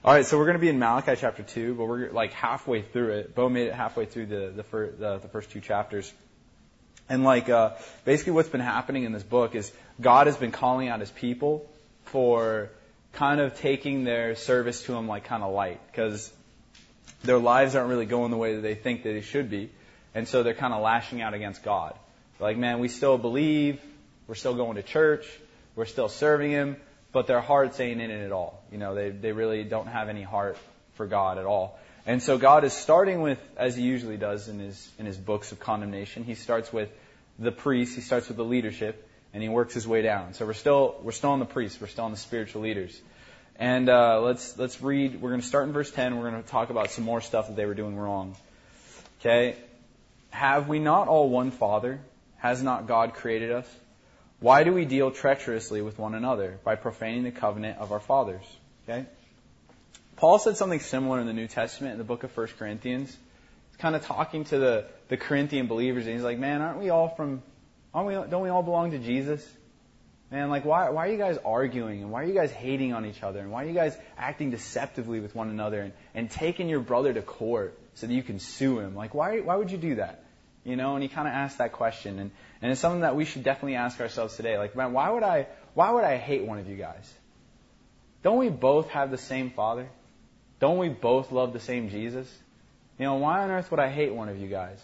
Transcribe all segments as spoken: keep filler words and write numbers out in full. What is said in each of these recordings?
All right, so we're going to be in Malachi chapter two, but we're like halfway through it. Bo made it halfway through the the, fir- the, the first two chapters. And like uh, basically what's been happening in this book is God has been calling out His people for kind of taking their service to Him like kind of light, because their lives aren't really going the way that they think that they should be. And so they're kind of lashing out against God. They're like, man, we still believe, we're still going to church, we're still serving Him, but their hearts ain't in it at all. You know, they they really don't have any heart for God at all. And so God is starting with, as He usually does in His in His books of condemnation, He starts with the priests, He starts with the leadership, and He works His way down. So we're still we're still on the priests, we're still on the spiritual leaders. And uh, let's let's read. We're going to start in verse ten. We're going to talk about some more stuff that they were doing wrong. Okay, have we not all one Father? Has not God created us? Why do we deal treacherously with one another by profaning the covenant of our fathers? Okay, Paul said something similar in the New Testament in the book of First Corinthians. He's kind of talking to the the Corinthian believers, and he's like, "Man, aren't we all from? Aren't we? Don't we all belong to Jesus? Man, like, why why are you guys arguing, and why are you guys hating on each other, and why are you guys acting deceptively with one another, and, and taking your brother to court so that you can sue him? Like, why why would you do that?" You know, and he kind of asked that question, and, and it's something that we should definitely ask ourselves today. Like, man, why would I why would I hate one of you guys? Don't we both have the same Father? Don't we both love the same Jesus? You know, why on earth would I hate one of you guys,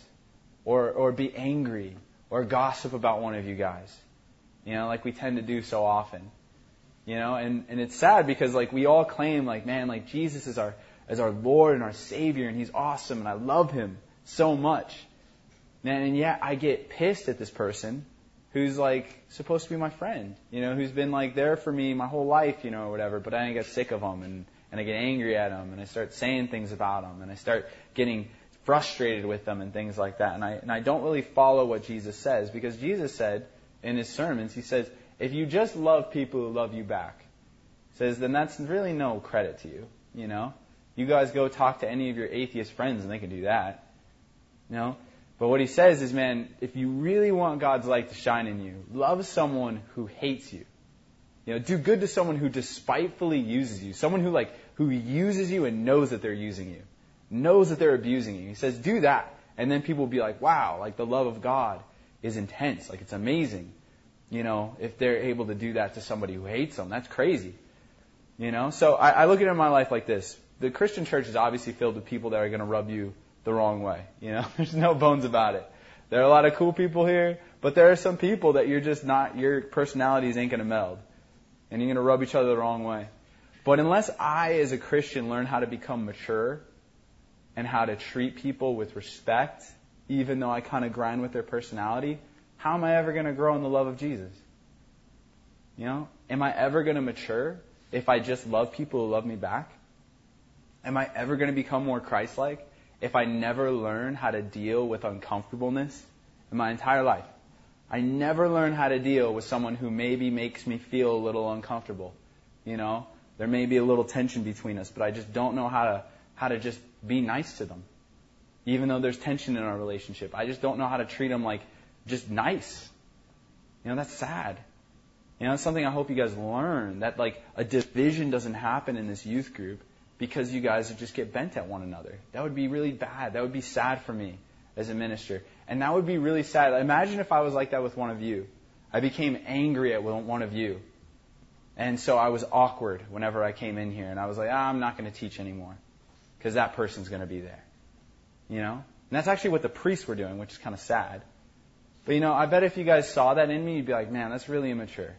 or or be angry, or gossip about one of you guys? You know, like we tend to do so often. You know, and, and it's sad because like we all claim like, man, like Jesus is our is our Lord and our Savior, and He's awesome, and I love Him so much. Man, and yet I get pissed at this person who's like supposed to be my friend, you know, who's been like there for me my whole life, you know, or whatever, but I get sick of them, and, and I get angry at them, and I start saying things about them, and I start getting frustrated with them and things like that. And I and I don't really follow what Jesus says, because Jesus said in His sermons, He says, if you just love people who love you back, He says, then that's really no credit to you, you know. You guys go talk to any of your atheist friends and they can do that, you know. But what He says is, man, if you really want God's light to shine in you, love someone who hates you. You know, do good to someone who despitefully uses you, someone who like who uses you and knows that they're using you, knows that they're abusing you. He says, do that, and then people will be like, wow, like the love of God is intense, like it's amazing. You know, if they're able to do that to somebody who hates them, that's crazy. You know, so I, I look at it in my life like this: the Christian church is obviously filled with people that are going to rub you the wrong way. You know, there's no bones about it. There are a lot of cool people here, but there are some people that you're just not, your personalities ain't going to meld, and you're going to rub each other the wrong way. But unless I, as a Christian, learn how to become mature and how to treat people with respect, even though I kind of grind with their personality, how am I ever going to grow in the love of Jesus? You know, am I ever going to mature if I just love people who love me back? Am I ever going to become more Christ-like if I never learn how to deal with uncomfortableness in my entire life? I never learn how to deal with someone who maybe makes me feel a little uncomfortable. You know, there may be a little tension between us, but I just don't know how to how to just be nice to them. Even though there's tension in our relationship, I just don't know how to treat them like just nice. You know, that's sad. You know, it's something I hope you guys learn, that like a division doesn't happen in this youth group because you guys just get bent at one another. That would be really bad. That would be sad for me as a minister. And that would be really sad. Imagine if I was like that with one of you. I became angry at one of you. And so I was awkward whenever I came in here. And I was like, ah, I'm not going to teach anymore because that person's going to be there. You know? And that's actually what the priests were doing, which is kind of sad. But, you know, I bet if you guys saw that in me, you'd be like, man, that's really immature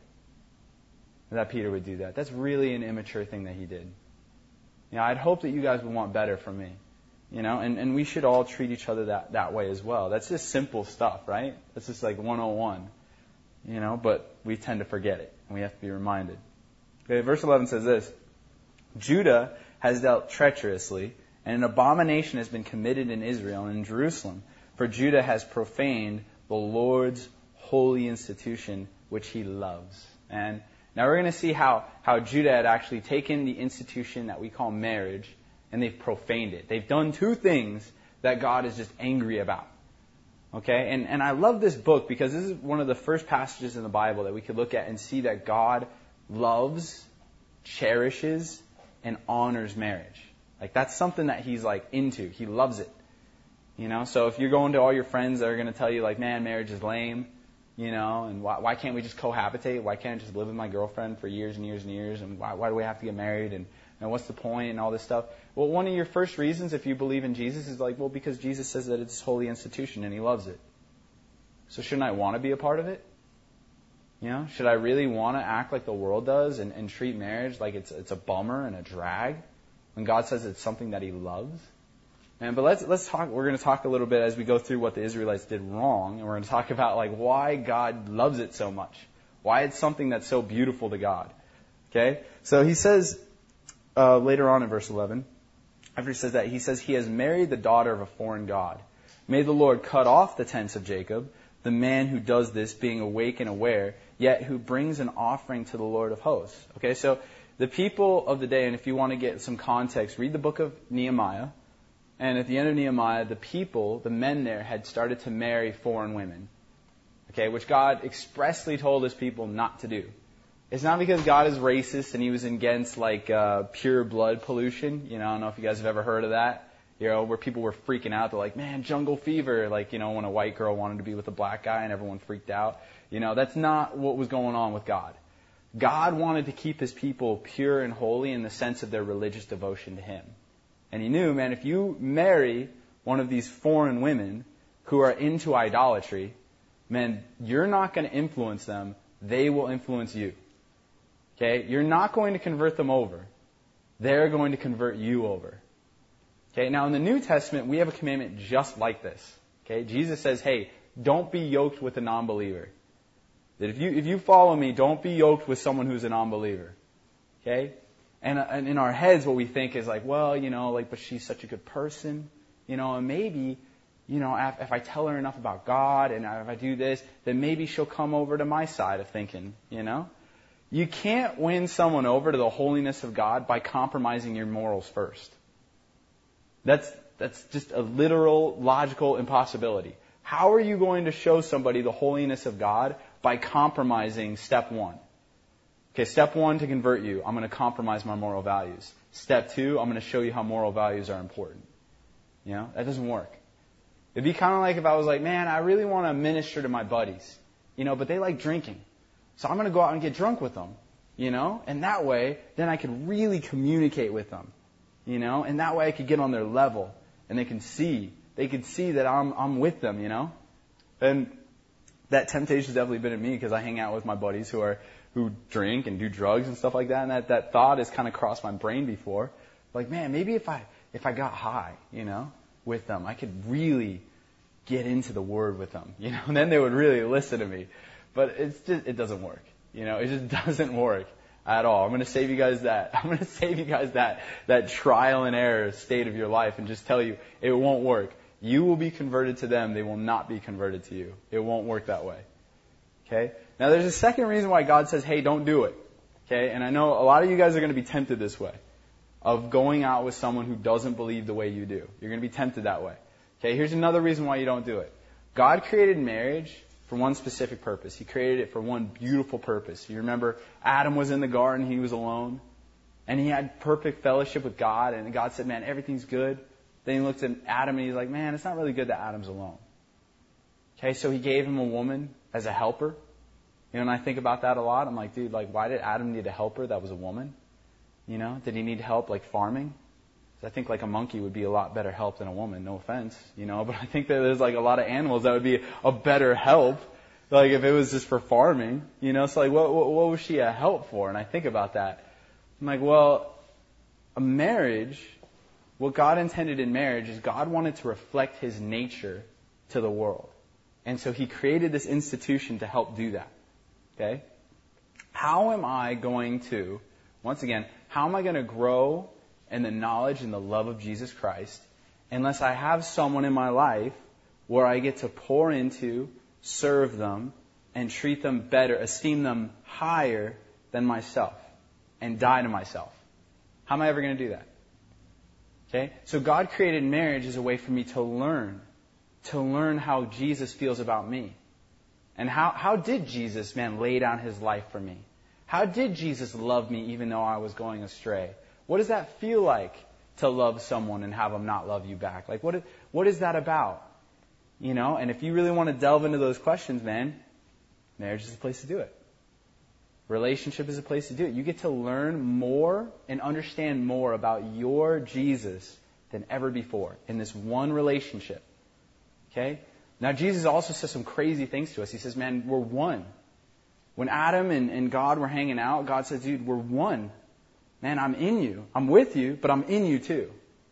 that Peter would do that. That's really an immature thing that he did. You know, I'd hope that you guys would want better from me. You know, and, and we should all treat each other that, that way as well. That's just simple stuff, right? That's just like one oh one. You know, but we tend to forget it, and we have to be reminded. Okay, verse eleven says this: Judah has dealt treacherously, and an abomination has been committed in Israel and in Jerusalem, for Judah has profaned the Lord's holy institution, which He loves. And now we're going to see how, how Judah had actually taken the institution that we call marriage, and they've profaned it. They've done two things that God is just angry about. Okay? And, and I love this book because this is one of the first passages in the Bible that we could look at and see that God loves, cherishes, and honors marriage. Like, that's something that he's, like, into. He loves it. You know, so if you're going to all your friends that are going to tell you, like, man, marriage is lame, you know, and why, why can't we just cohabitate? Why can't I just live with my girlfriend for years and years and years? And why, why do we have to get married? And, and what's the point? And all this stuff. Well, one of your first reasons, if you believe in Jesus, is like, well, because Jesus says that it's a holy institution and he loves it. So shouldn't I want to be a part of it? You know, should I really want to act like the world does and, and treat marriage like it's it's a bummer and a drag when God says it's something that he loves? Man, but let's let's talk. We're going to talk a little bit as we go through what the Israelites did wrong, and we're going to talk about like why God loves it so much, why it's something that's so beautiful to God. Okay, so he says uh, later on in verse eleven, after he says that, he says he has married the daughter of a foreign god. May the Lord cut off the tents of Jacob, the man who does this being awake and aware, yet who brings an offering to the Lord of hosts. Okay, so the people of the day, and if you want to get some context, read the book of Nehemiah. And at the end of Nehemiah, the people, the men there, had started to marry foreign women, okay, which God expressly told his people not to do. It's not because God is racist and he was against, like, uh, pure blood pollution. You know, I don't know if you guys have ever heard of that, you know, where people were freaking out. They're like, man, jungle fever, like, you know, when a white girl wanted to be with a black guy and everyone freaked out. You know, that's not what was going on with God. God wanted to keep his people pure and holy in the sense of their religious devotion to him. And he knew, man, if you marry one of these foreign women who are into idolatry, man, you're not going to influence them. They will influence you. Okay? You're not going to convert them over. They're going to convert you over. Okay? Now, in the New Testament, we have a commandment just like this. Okay? Jesus says, hey, don't be yoked with a non-believer. That if you, if you follow me, don't be yoked with someone who's a non-believer. Okay? And, and in our heads, what we think is like, well, you know, like, but she's such a good person, you know, and maybe, you know, if, if I tell her enough about God and if I do this, then maybe she'll come over to my side of thinking, you know. You can't win someone over to the holiness of God by compromising your morals first. That's, that's just a literal, logical impossibility. How are you going to show somebody the holiness of God by compromising step one? Okay, step one, to convert you, I'm going to compromise my moral values. Step two, I'm going to show you how moral values are important. You know, that doesn't work. It'd be kind of like if I was like, man, I really want to minister to my buddies, you know, but they like drinking. So I'm going to go out and get drunk with them, you know, and that way, then I could really communicate with them, you know, and that way I could get on their level and they can see, they could see that I'm, I'm with them, you know. And that temptation's definitely been in me because I hang out with my buddies who are who drink and do drugs and stuff like that, and that, that thought has kind of crossed my brain before. Like, man, maybe if I if I got high, you know, with them, I could really get into the Word with them, you know, and then they would really listen to me. But it's just, it doesn't work, you know, it just doesn't work at all. I'm going to save you guys that. I'm going to save you guys that that trial and error state of your life and just tell you it won't work. You will be converted to them. They will not be converted to you. It won't work that way. Okay? Now, there's a second reason why God says, hey, don't do it. Okay? And I know a lot of you guys are going to be tempted this way, of going out with someone who doesn't believe the way you do. You're going to be tempted that way. Okay? Here's another reason why you don't do it. God created marriage for one specific purpose. He created it for one beautiful purpose. You remember Adam was in the garden, he was alone, and he had perfect fellowship with God, and God said, man, everything's good. Then he looked at Adam and he's like, man, it's not really good that Adam's alone. Okay, so he gave him a woman as a helper. You know, and I think about that a lot. I'm like, dude, like, why did Adam need a helper that was a woman? You know, did he need help like farming? I think like a monkey would be a lot better help than a woman, no offense, you know, but I think that there's like a lot of animals that would be a better help, like if it was just for farming, you know, so like what, what, what was she a help for? And I think about that. I'm like, well, a marriage, what God intended in marriage is God wanted to reflect His nature to the world. And so He created this institution to help do that. Okay? How am I going to, once again, how am I going to grow in the knowledge and the love of Jesus Christ unless I have someone in my life where I get to pour into, serve them, and treat them better, esteem them higher than myself, and die to myself? How am I ever going to do that? Okay? So God created marriage as a way for me to learn, to learn how Jesus feels about me. And how, how did Jesus, man, lay down His life for me? How did Jesus love me even though I was going astray? What does that feel like to love someone and have them not love you back? Like, what is, what is that about? You know, and if you really want to delve into those questions, man, marriage is the place to do it. Relationship is a place to do it. You get to learn more and understand more about your Jesus than ever before in this one relationship. Okay? Now, Jesus also says some crazy things to us. He says, man, we're one. When Adam and, and God were hanging out, God said, dude, we're one. Man, I'm in you. I'm with you, but I'm in you too.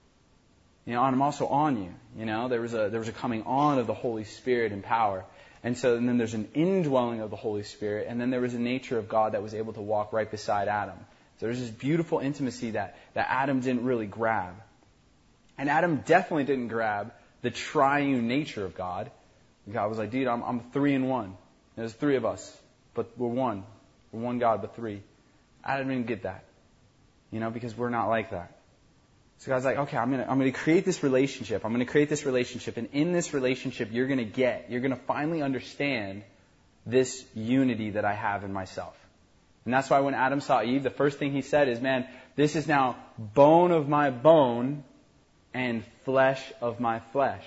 You know, and I'm also on you. You know, there was a there was a coming on of the Holy Spirit and power. And so and then there's an indwelling of the Holy Spirit, and then there was a nature of God that was able to walk right beside Adam. So there's this beautiful intimacy that, that Adam didn't really grab. And Adam definitely didn't grab the triune nature of God. God was like, dude, I'm I'm three in one. There's three of us, but we're one. We're one God, but three. Adam didn't get that. You know, because we're not like that. So God's like, okay, I'm gonna I'm gonna create this relationship. I'm gonna create this relationship, and in this relationship, you're gonna get, you're gonna finally understand this unity that I have in myself. And that's why when Adam saw Eve, the first thing he said is, man, this is now bone of my bone and flesh of my flesh.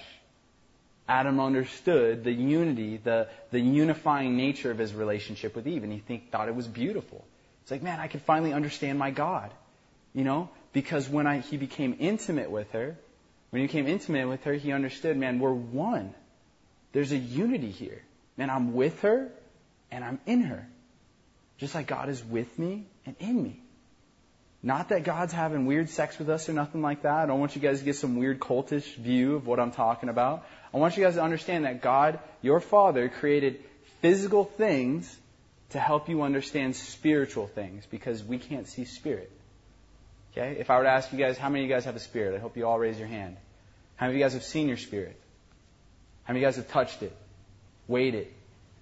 Adam understood the unity, the the unifying nature of his relationship with Eve, and he think, thought it was beautiful. It's like, man, I can finally understand my God. You know, because when I, he became intimate with her, when he became intimate with her, he understood, man, we're one. There's a unity here. Man, I'm with her and I'm in her. Just like God is with me and in me. Not that God's having weird sex with us or nothing like that. I don't want you guys to get some weird cultish view of what I'm talking about. I want you guys to understand that God, your Father, created physical things to help you understand spiritual things, because we can't see spirit. Okay? If I were to ask you guys, how many of you guys have a spirit? I hope you all raise your hand. How many of you guys have seen your spirit? How many of you guys have touched it? Weighed it?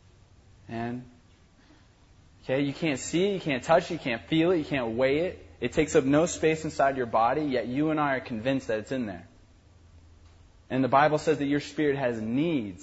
And, okay, you can't see it, you can't touch it, you can't feel it, you can't weigh it. It takes up no space inside your body, yet you and I are convinced that it's in there. And the Bible says that your spirit has needs.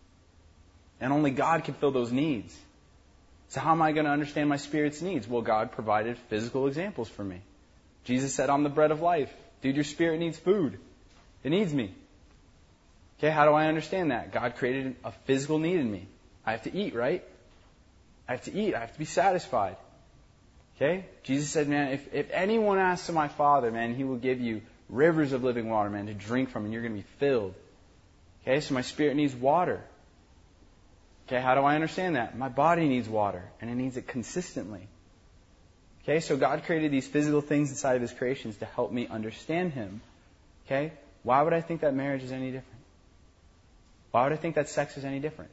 And only God can fill those needs. So how am I going to understand my spirit's needs? Well, God provided physical examples for me. Jesus said, I'm the bread of life. Dude, your spirit needs food. It needs me. Okay, how do I understand that? God created a physical need in me. I have to eat, right? I have to eat. I have to be satisfied. Okay? Jesus said, man, if, if anyone asks of my Father, man, He will give you rivers of living water, man, to drink from, and you're going to be filled. Okay, so my spirit needs water. Okay, how do I understand that? My body needs water, and it needs it consistently. Okay, so God created these physical things inside of His creations to help me understand Him. Okay, why would I think that marriage is any different? Why would I think that sex is any different?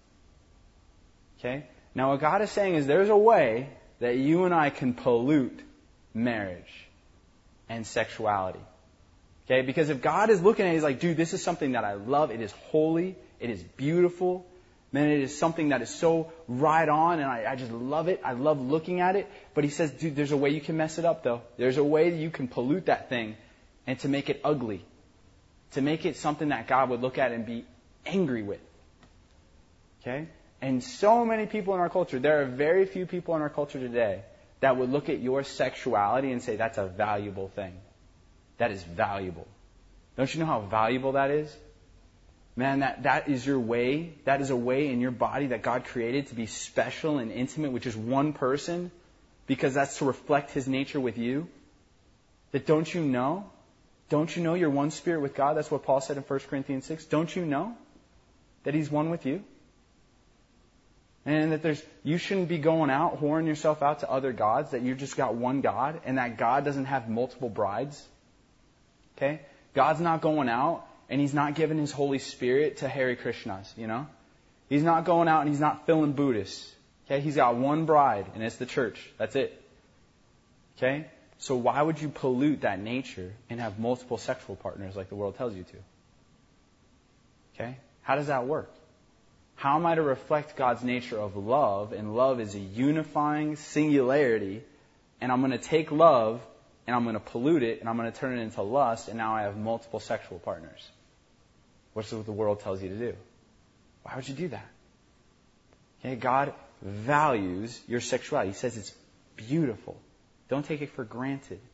Okay, now what God is saying is there's a way that you and I can pollute marriage and sexuality. Okay, because if God is looking at it, He's like, dude, this is something that I love. It is holy. It is beautiful. Man, it is something that is so right on, and I, I just love it. I love looking at it. But He says, dude, there's a way you can mess it up, though. There's a way that you can pollute that thing and to make it ugly. To make it something that God would look at and be angry with. Okay? And so many people in our culture, there are very few people in our culture today that would look at your sexuality and say, that's a valuable thing. That is valuable. Don't you know how valuable that is? Man, that, that is your way. That is a way in your body that God created to be special and intimate with just one person, because that's to reflect His nature with you. That don't you know? Don't you know you're one spirit with God? That's what Paul said in First Corinthians six. Don't you know that He's one with you? And that there's, you shouldn't be going out, whoring yourself out to other gods, that you just got one God, and that God doesn't have multiple brides. Okay? God's not going out, and He's not giving His Holy Spirit to Hare Krishnas, you know? He's not going out and He's not filling Buddhists. Okay? He's got one bride, and it's the church. That's it. Okay? So why would you pollute that nature and have multiple sexual partners like the world tells you to? Okay? How does that work? How am I to reflect God's nature of love? And love is a unifying singularity. And I'm going to take love and I'm going to pollute it and I'm going to turn it into lust, and now I have multiple sexual partners. Which is what the world tells you to do. Why would you do that? Okay, God values your sexuality. He says it's beautiful. Don't take it for granted.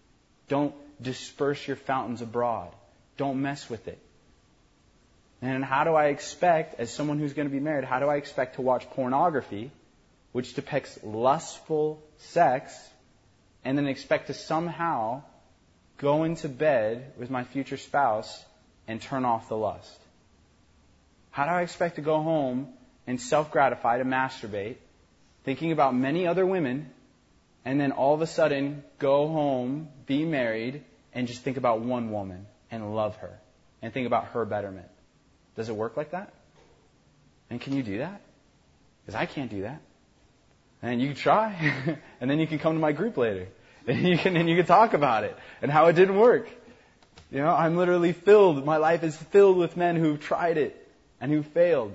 Don't disperse your fountains abroad. Don't mess with it. And how do I expect, as someone who's going to be married, how do I expect to watch pornography, which depicts lustful sex, and then expect to somehow go into bed with my future spouse and turn off the lust? How do I expect to go home and self-gratify, to masturbate, thinking about many other women, and then all of a sudden go home, be married, and just think about one woman and love her and think about her betterment? Does it work like that? And can you do that? Because I can't do that. And you can try, and then you can come to my group later, and you can and you can talk about it and how it didn't work. You know, I'm literally filled. My life is filled with men who've tried it and who failed.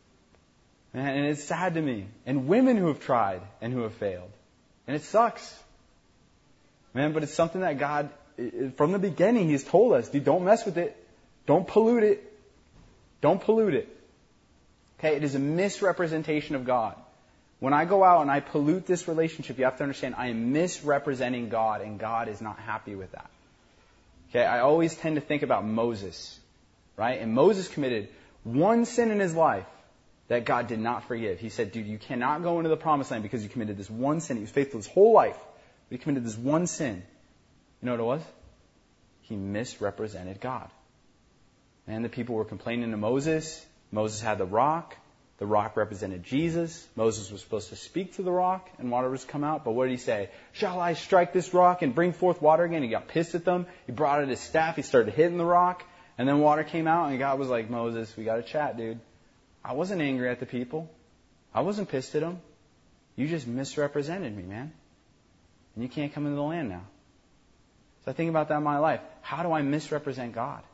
And it's sad to me. And women who have tried and who have failed. And it sucks. Man, but it's something that God, from the beginning, He's told us, dude, don't mess with it. Don't pollute it. Don't pollute it. Okay, it is a misrepresentation of God. When I go out and I pollute this relationship, you have to understand I am misrepresenting God, and God is not happy with that. Okay, I always tend to think about Moses, right? And Moses committed one sin in his life that God did not forgive. He said, dude, you cannot go into the promised land because you committed this one sin. He was faithful his whole life, but he committed this one sin. You know what it was? He misrepresented God. And the people were complaining to Moses. Moses had the rock. The rock represented Jesus. Moses was supposed to speak to the rock and water was come out. But what did he say? Shall I strike this rock and bring forth water again? He got pissed at them. He brought out his staff. He started hitting the rock. And then water came out and God was like, Moses, we got to chat, dude. I wasn't angry at the people. I wasn't pissed at them. You just misrepresented me, man. And you can't come into the land now. So I think about that in my life. How do I misrepresent God?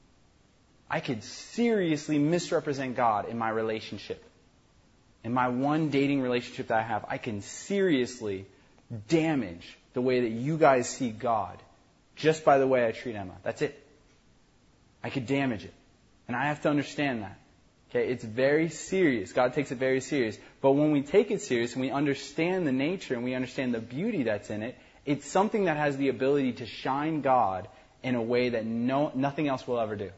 I could seriously misrepresent God in my relationship. In my one dating relationship that I have, I can seriously damage the way that you guys see God just by the way I treat Emma. That's it. I could damage it. And I have to understand that. Okay, it's very serious. God takes it very serious. But when we take it serious and we understand the nature and we understand the beauty that's in it, it's something that has the ability to shine God in a way that no nothing else will ever do.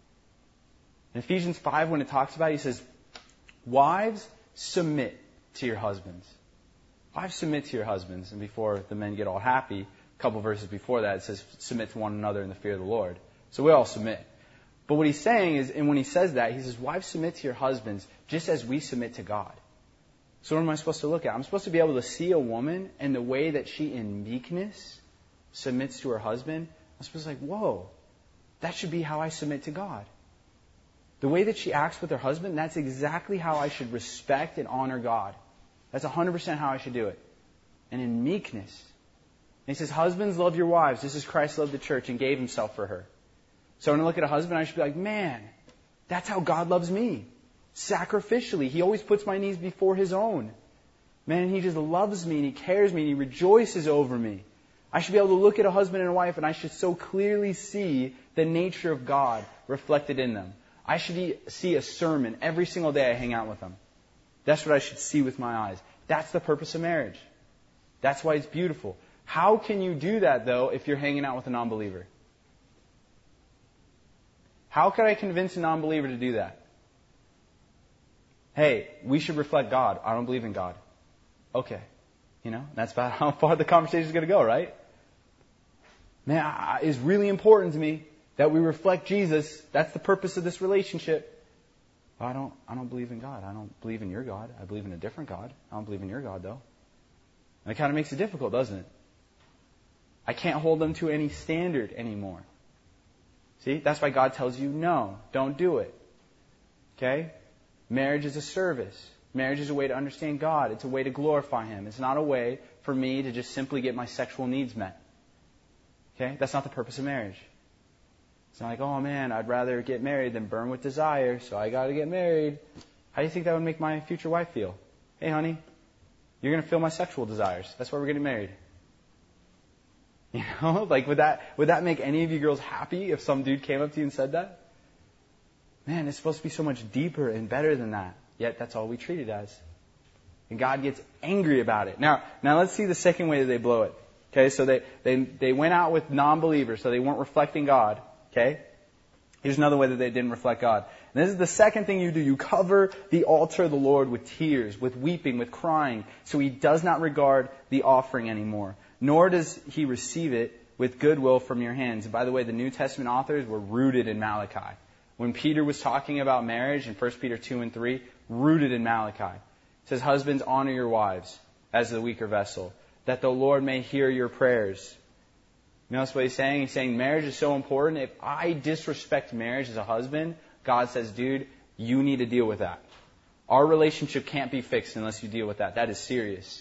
In Ephesians five, when it talks about it, he says, wives, submit to your husbands. Wives, submit to your husbands. And before the men get all happy, a couple verses before that, it says, submit to one another in the fear of the Lord. So we all submit. But what he's saying is, and when he says that, he says, wives, submit to your husbands just as we submit to God. So what am I supposed to look at? I'm supposed to be able to see a woman and the way that she in meekness submits to her husband. I'm supposed to be like, whoa, that should be how I submit to God. The way that she acts with her husband, that's exactly how I should respect and honor God. That's one hundred percent how I should do it. And in meekness. And he says, husbands, love your wives just as Christ loved the church and gave himself for her. So when I look at a husband, I should be like, man, that's how God loves me. Sacrificially. He always puts my needs before his own. Man, he just loves me and he cares me and he rejoices over me. I should be able to look at a husband and a wife and I should so clearly see the nature of God reflected in them. I should see a sermon every single day I hang out with them. That's what I should see with my eyes. That's the purpose of marriage. That's why it's beautiful. How can you do that, though, if you're hanging out with a non-believer? How can I convince a non-believer to do that? Hey, we should reflect God. I don't believe in God. Okay. You know, that's about how far the conversation is going to go, right? Man, I, it's really important to me that we reflect Jesus. That's the purpose of this relationship. I don't I don't believe in God. I don't believe in your God. I believe in a different God. I don't believe in your God, though. And it kind of makes it difficult, doesn't it? I can't hold them to any standard anymore. See? That's why God tells you, no, don't do it. Okay? Marriage is a service. Marriage is a way to understand God. It's a way to glorify Him. It's not a way for me to just simply get my sexual needs met. Okay? That's not the purpose of marriage. It's not like, oh man, I'd rather get married than burn with desire, so I gotta get married. How do you think that would make my future wife feel? Hey honey, you're gonna feel my sexual desires. That's why we're getting married. You know, like would that would that make any of you girls happy if some dude came up to you and said that? Man, it's supposed to be so much deeper and better than that. Yet that's all we treat it as. And God gets angry about it. Now, now let's see the second way that they blow it. Okay, so they, they, they went out with non-believers, so they weren't reflecting God. Okay? Here's another way that they didn't reflect God. And this is the second thing you do. You cover the altar of the Lord with tears, with weeping, with crying, so He does not regard the offering anymore, nor does He receive it with goodwill from your hands. And by the way, the New Testament authors were rooted in Malachi. When Peter was talking about marriage in First Peter two and three, rooted in Malachi. It says, husbands, honor your wives as the weaker vessel, that the Lord may hear your prayers. You notice what he's saying? He's saying marriage is so important. If I disrespect marriage as a husband, God says, dude, you need to deal with that. Our relationship can't be fixed unless you deal with that. That is serious.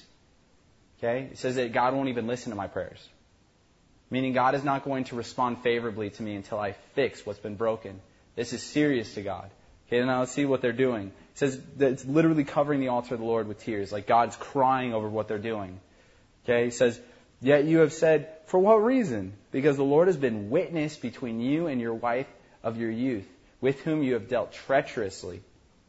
Okay? It says that God won't even listen to my prayers. Meaning God is not going to respond favorably to me until I fix what's been broken. This is serious to God. Okay, now let's see what they're doing. It says that it's literally covering the altar of the Lord with tears. Like God's crying over what they're doing. Okay, he says, yet you have said, for what reason? Because the Lord has been witness between you and your wife of your youth, with whom you have dealt treacherously.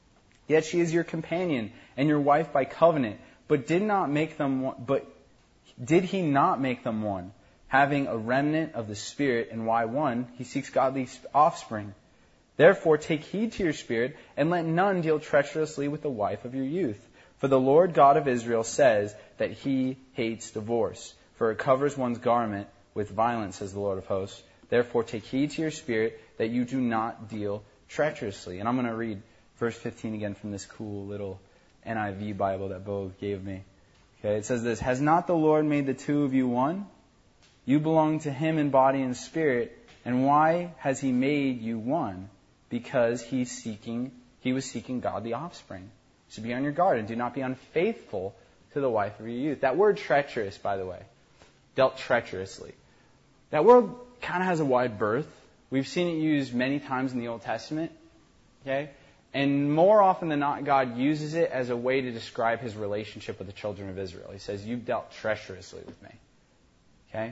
Yet she is your companion and your wife by covenant, but did not make them one, but did he not make them one, having a remnant of the Spirit, and why one? He seeks godly offspring. Therefore take heed to your spirit, and let none deal treacherously with the wife of your youth. For the Lord God of Israel says that He hates divorce, for it covers one's garment with violence, says the Lord of hosts. Therefore take heed to your spirit, that you do not deal treacherously. And I'm going to read verse fifteen again from this cool little N I V Bible that Bo gave me. Okay, it says this, has not the Lord made the two of you one? You belong to Him in body and spirit. And why has He made you one? Because he's seeking, he was seeking godly offspring. So be on your guard and do not be unfaithful to the wife of your youth. That word treacherous, by the way, dealt treacherously. That word kind of has a wide berth. We've seen it used many times in the Old Testament. Okay? And more often than not, God uses it as a way to describe His relationship with the children of Israel. He says, you've dealt treacherously with me. Okay?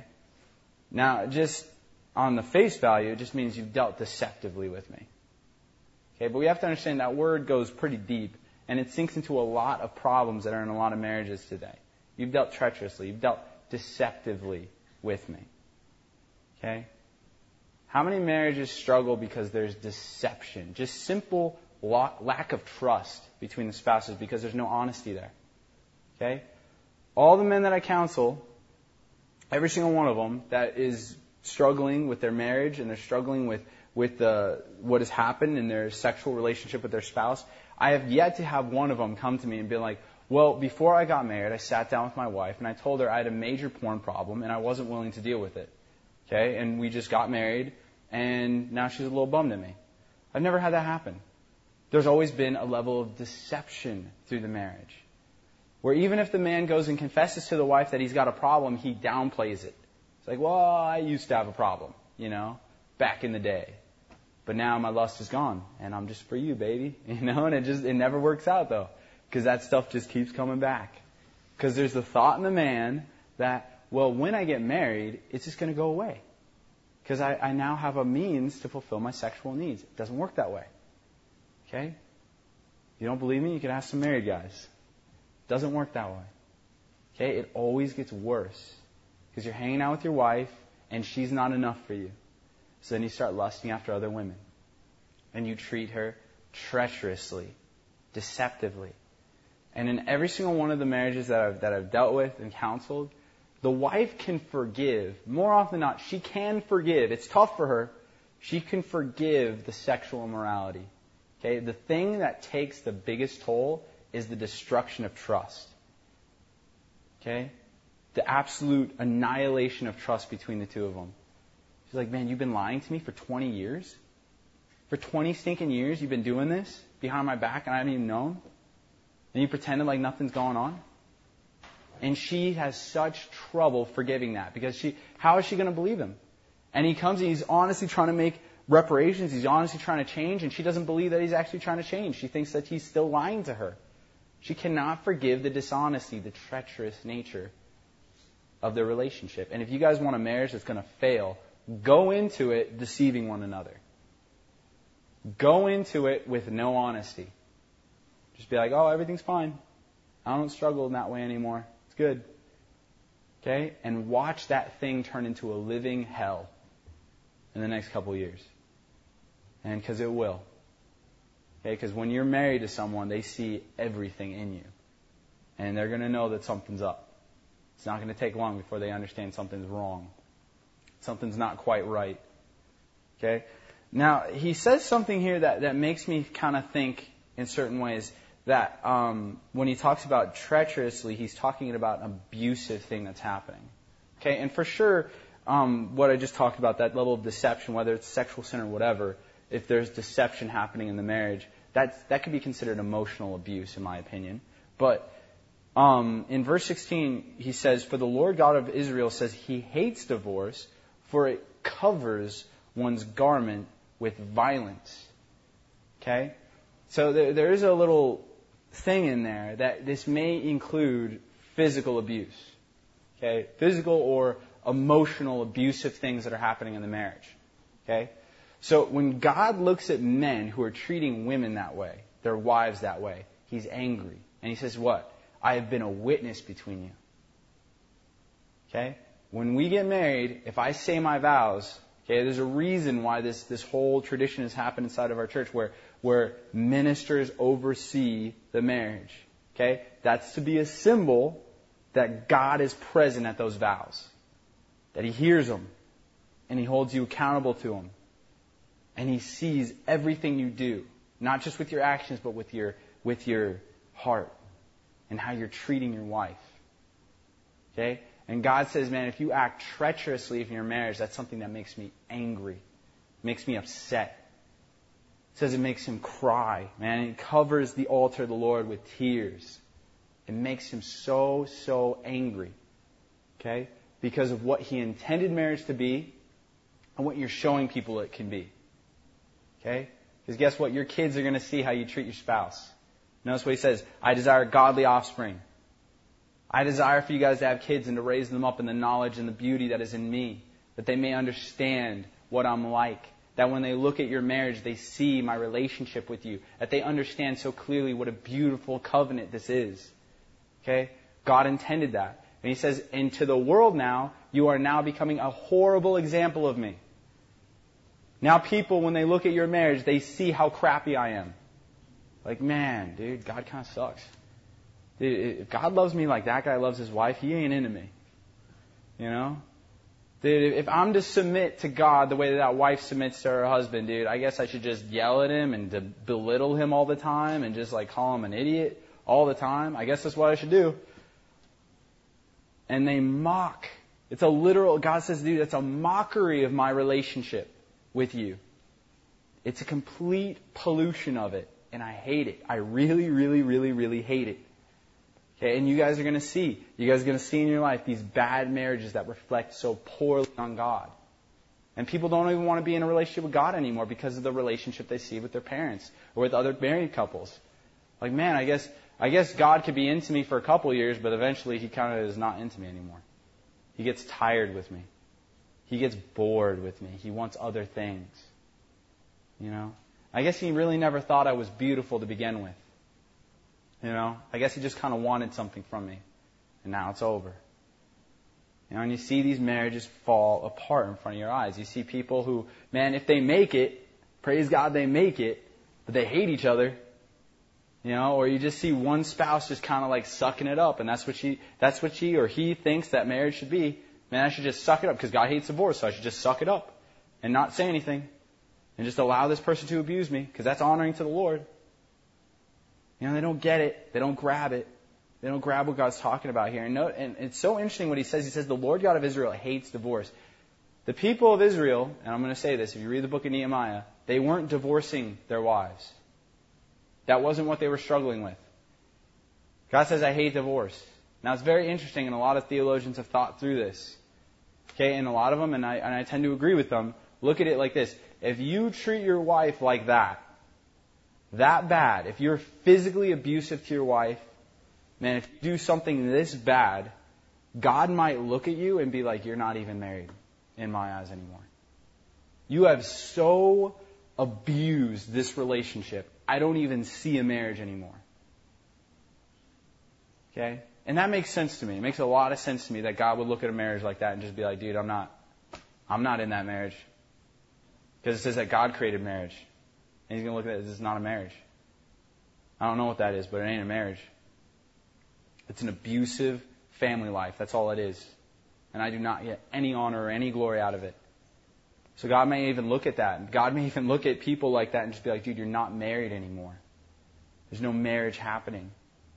Now, just on the face value, it just means you've dealt deceptively with me. Okay, but we have to understand that word goes pretty deep, and it sinks into a lot of problems that are in a lot of marriages today. You've dealt treacherously. You've dealt deceptively with me. Okay? How many marriages struggle because there's deception? Just simple lack of trust between the spouses because there's no honesty there. Okay? All the men that I counsel, every single one of them that is struggling with their marriage and they're struggling with with the, what has happened in their sexual relationship with their spouse, I have yet to have one of them come to me and be like, well, before I got married, I sat down with my wife and I told her I had a major porn problem and I wasn't willing to deal with it. Okay? And we just got married and now she's a little bummed at me. I've never had that happen. There's always been a level of deception through the marriage. Where even if the man goes and confesses to the wife that he's got a problem, he downplays it. It's like, well, I used to have a problem, you know, back in the day. But now my lust is gone, and I'm just for you, baby. You know, and it just, it never works out, though. Because that stuff just keeps coming back. Because there's the thought in the man that, well, when I get married, it's just going to go away. Because I, I now have a means to fulfill my sexual needs. It doesn't work that way. Okay? If you don't believe me, you can ask some married guys. It doesn't work that way. Okay? It always gets worse. Because you're hanging out with your wife, and she's not enough for you. So then you start lusting after other women. And you treat her treacherously, deceptively. And in every single one of the marriages that I've, that I've dealt with and counseled, the wife can forgive. More often than not, she can forgive. It's tough for her. She can forgive the sexual immorality. Okay? The thing that takes the biggest toll is the destruction of trust. Okay? The absolute annihilation of trust between the two of them. She's like, man, you've been lying to me for twenty years? For twenty stinking years you've been doing this behind my back and I haven't even known? And you pretended like nothing's going on? And she has such trouble forgiving that because she, how is she going to believe him? And he comes and he's honestly trying to make reparations. He's honestly trying to change and she doesn't believe that he's actually trying to change. She thinks that he's still lying to her. She cannot forgive the dishonesty, the treacherous nature of their relationship. And if you guys want a marriage that's going to fail, go into it deceiving one another. Go into it with no honesty. Just be like, oh, everything's fine. I don't struggle in that way anymore. It's good. Okay? And watch that thing turn into a living hell in the next couple of years. And because it will. Okay? Because when you're married to someone, they see everything in you. And they're going to know that something's up. It's not going to take long before they understand something's wrong. Something's not quite right. Okay? Now, he says something here that, that makes me kind of think in certain ways that um, when he talks about treacherously, he's talking about an abusive thing that's happening. Okay? And for sure, um, what I just talked about, that level of deception, whether it's sexual sin or whatever, if there's deception happening in the marriage, that's, that could be considered emotional abuse, in my opinion. But um, in verse sixteen, he says, "For the Lord God of Israel says he hates divorce, for it covers one's garment with violence." Okay? So there, there is a little thing in there that this may include physical abuse. Okay? Physical or emotional abusive things that are happening in the marriage. Okay? So when God looks at men who are treating women that way, their wives that way, He's angry. And He says what? "I have been a witness between you." Okay? When we get married, if I say my vows, okay, there's a reason why this, this whole tradition has happened inside of our church where, where ministers oversee the marriage. Okay? That's to be a symbol that God is present at those vows. That He hears them. And He holds you accountable to them. And He sees everything you do. Not just with your actions, but with your, with your heart. And how you're treating your wife. Okay? And God says, man, if you act treacherously in your marriage, that's something that makes me angry. Makes me upset. It says it makes Him cry. Man, it covers the altar of the Lord with tears. It makes Him so, so angry. Okay? Because of what He intended marriage to be and what you're showing people it can be. Okay? Because guess what? Your kids are going to see how you treat your spouse. Notice what He says, "I desire godly offspring." I desire for you guys to have kids and to raise them up in the knowledge and the beauty that is in me. That they may understand what I'm like. That when they look at your marriage, they see my relationship with you. That they understand so clearly what a beautiful covenant this is. Okay? God intended that. And He says, "And to the world now, you are now becoming a horrible example of me." Now people, when they look at your marriage, they see how crappy I am. Like, man, dude, God kind of sucks. Dude, if God loves me like that guy loves his wife, He ain't into me. You know? Dude, if I'm to submit to God the way that that wife submits to her husband, dude, I guess I should just yell at him and to belittle him all the time and just like call him an idiot all the time. I guess that's what I should do. And they mock. It's a literal, God says, dude, it's a mockery of my relationship with you. It's a complete pollution of it. And I hate it. I really, really, really, really hate it. Okay, and you guys are going to see. You guys are going to see in your life these bad marriages that reflect so poorly on God. And people don't even want to be in a relationship with God anymore because of the relationship they see with their parents or with other married couples. Like, man, I guess I guess God could be into me for a couple of years, but eventually He kind of is not into me anymore. He gets tired with me. He gets bored with me. He wants other things. You know? I guess He really never thought I was beautiful to begin with. You know? I guess He just kind of wanted something from me. And now it's over. You know, and you see these marriages fall apart in front of your eyes. You see people who, man, if they make it, praise God they make it, but they hate each other. You know, or you just see one spouse just kind of like sucking it up, and that's what she, that's what she or he thinks that marriage should be. Man, I should just suck it up because God hates divorce, so I should just suck it up and not say anything and just allow this person to abuse me because that's honoring to the Lord. You know, they don't get it. They don't grab it. They don't grab what God's talking about here. And, note, and it's so interesting what He says. He says, the Lord God of Israel hates divorce. The people of Israel, and I'm going to say this, if you read the book of Nehemiah, they weren't divorcing their wives. That wasn't what they were struggling with. God says, I hate divorce. Now, it's very interesting, and a lot of theologians have thought through this. Okay, and a lot of them, and I, and I tend to agree with them, look at it like this. If you treat your wife like that, that bad, if you're physically abusive to your wife, man, if you do something this bad, God might look at you and be like, you're not even married in my eyes anymore. You have so abused this relationship, I don't even see a marriage anymore. Okay? And that makes sense to me. It makes a lot of sense to me that God would look at a marriage like that and just be like, dude, I'm not, I'm not in that marriage. Because it says that God created marriage. And he's going to look at it, this is not a marriage. I don't know what that is, but it ain't a marriage. It's an abusive family life. That's all it is. And I do not get any honor or any glory out of it. So God may even look at that. God may even look at people like that and just be like, dude, you're not married anymore. There's no marriage happening.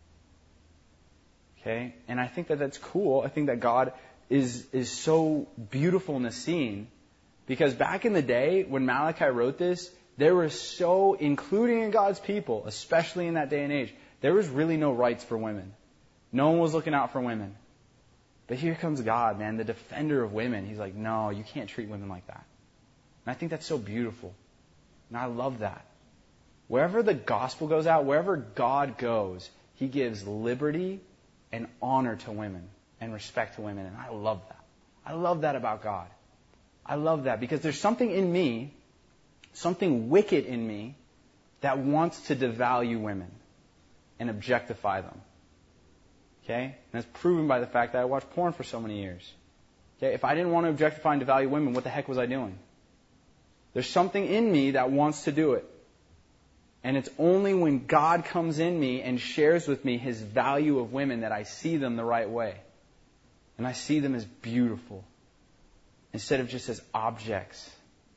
Okay? And I think that that's cool. I think that God is is so beautiful in this scene. Because back in the day, when Malachi wrote this, there was so, including in God's people, especially in that day and age, there was really no rights for women. No one was looking out for women. But here comes God, man, the defender of women. He's like, no, you can't treat women like that. And I think that's so beautiful. And I love that. Wherever the gospel goes out, wherever God goes, He gives liberty and honor to women and respect to women. And I love that. I love that about God. I love that because there's something in me, something wicked in me, that wants to devalue women and objectify them. Okay? And that's proven by the fact that I watched porn for so many years. Okay? If I didn't want to objectify and devalue women, what the heck was I doing? There's something in me that wants to do it. And it's only when God comes in me and shares with me His value of women that I see them the right way. And I see them as beautiful instead of just as objects.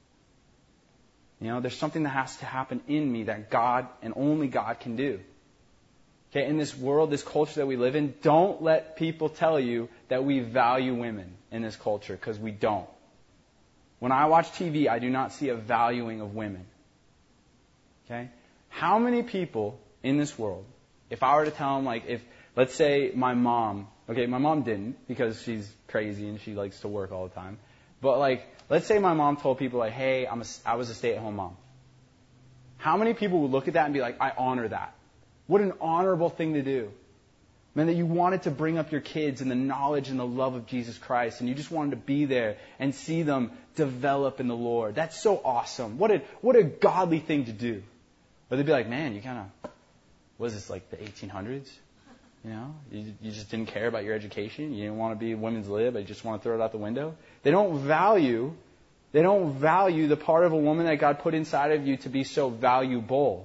You know, there's something that has to happen in me that God and only God can do. Okay, in this world, this culture that we live in, don't let people tell you that we value women in this culture, because we don't. When I watch T V, I do not see a valuing of women. Okay? How many people in this world, if I were to tell them, like, if, let's say my mom, okay, my mom didn't, because she's crazy and she likes to work all the time, but like, let's say my mom told people, like, hey, I'm a, I was a stay-at-home mom. How many people would look at that and be like, I honor that? What an honorable thing to do. Man, that you wanted to bring up your kids in the knowledge and the love of Jesus Christ, and you just wanted to be there and see them develop in the Lord. That's so awesome. What a what a godly thing to do. But they'd be like, man, you kind of, what is this, like the eighteen hundreds? You know, you, you just didn't care about your education. You didn't want to be a women's lib. You just want to throw it out the window. They don't value, they don't value the part of a woman that God put inside of you to be so valuable.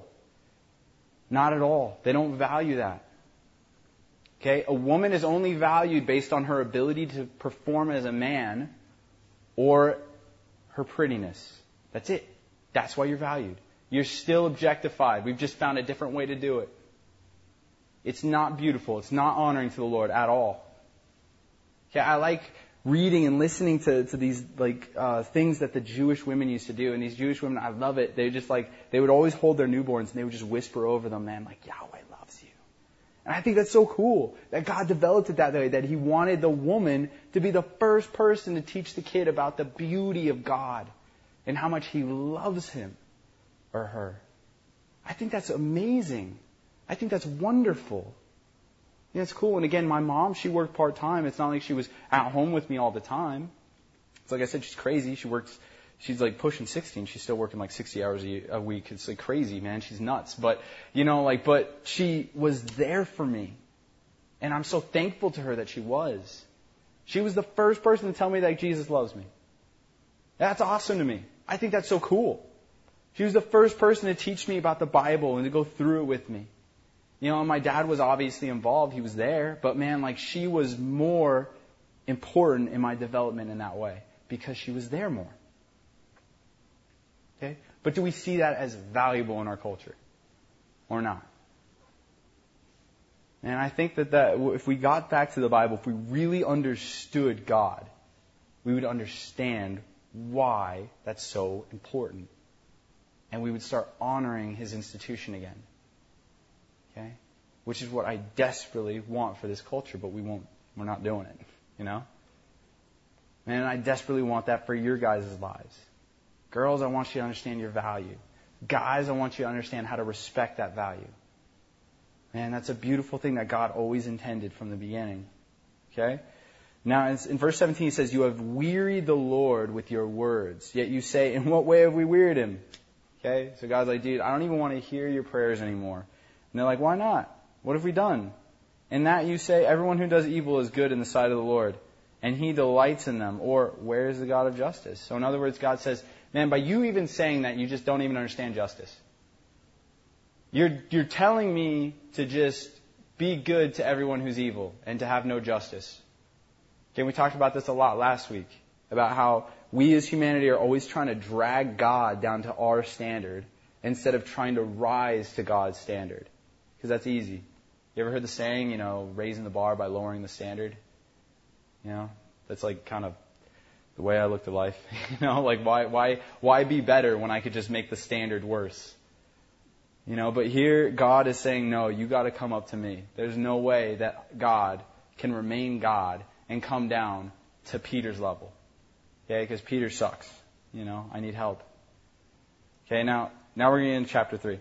Not at all. They don't value that. Okay? A woman is only valued based on her ability to perform as a man or her prettiness. That's it. That's why you're valued. You're still objectified. We've just found a different way to do it. It's not beautiful. It's not honoring to the Lord at all. Okay? I like reading and listening to, to these like uh, things that the Jewish women used to do. And these Jewish women, I love it. They just like, they would always hold their newborns and they would just whisper over them, man, like, Yahweh loves you. And I think that's so cool that God developed it that way, that He wanted the woman to be the first person to teach the kid about the beauty of God and how much He loves him or her. I think that's amazing. I think that's wonderful. Yeah, it's cool. And again, my mom, she worked part-time. It's not like she was at home with me all the time. It's like I said, she's crazy. She works, she's like pushing sixty and she's still working like sixty hours a, a week. It's like crazy, man. She's nuts. But, you know, like, but she was there for me. And I'm so thankful to her that she was. She was the first person to tell me that Jesus loves me. That's awesome to me. I think that's so cool. She was the first person to teach me about the Bible and to go through it with me. You know, my dad was obviously involved. He was there. But man, like she was more important in my development in that way because she was there more. Okay? But do we see that as valuable in our culture or not? And I think that, that if we got back to the Bible, if we really understood God, we would understand why that's so important. And we would start honoring His institution again. Okay? Which is what I desperately want for this culture, but we won't, we're not doing it. You know? Man, I desperately want that for your guys' lives. Girls, I want you to understand your value. Guys, I want you to understand how to respect that value. Man, that's a beautiful thing that God always intended from the beginning. Okay? Now, in verse seventeen, it says, you have wearied the Lord with your words. Yet you say, in what way have we wearied Him? Okay? So God's like, dude, I don't even want to hear your prayers anymore. And they're like, why not? What have we done? In that you say, everyone who does evil is good in the sight of the Lord, and He delights in them. Or, where is the God of justice? So in other words, God says, man, by you even saying that, you just don't even understand justice. You're, you're telling me to just be good to everyone who's evil and to have no justice. Okay, we talked about this a lot last week, about how we as humanity are always trying to drag God down to our standard instead of trying to rise to God's standard. Because that's easy. You ever heard the saying, you know, raising the bar by lowering the standard? You know, that's like kind of the way I looked at life. You know, like why, why, why be better when I could just make the standard worse? You know, but here God is saying, no, you got to come up to me. There's no way that God can remain God and come down to Peter's level. Okay, because Peter sucks. You know, I need help. Okay, now, now we're getting into chapter three.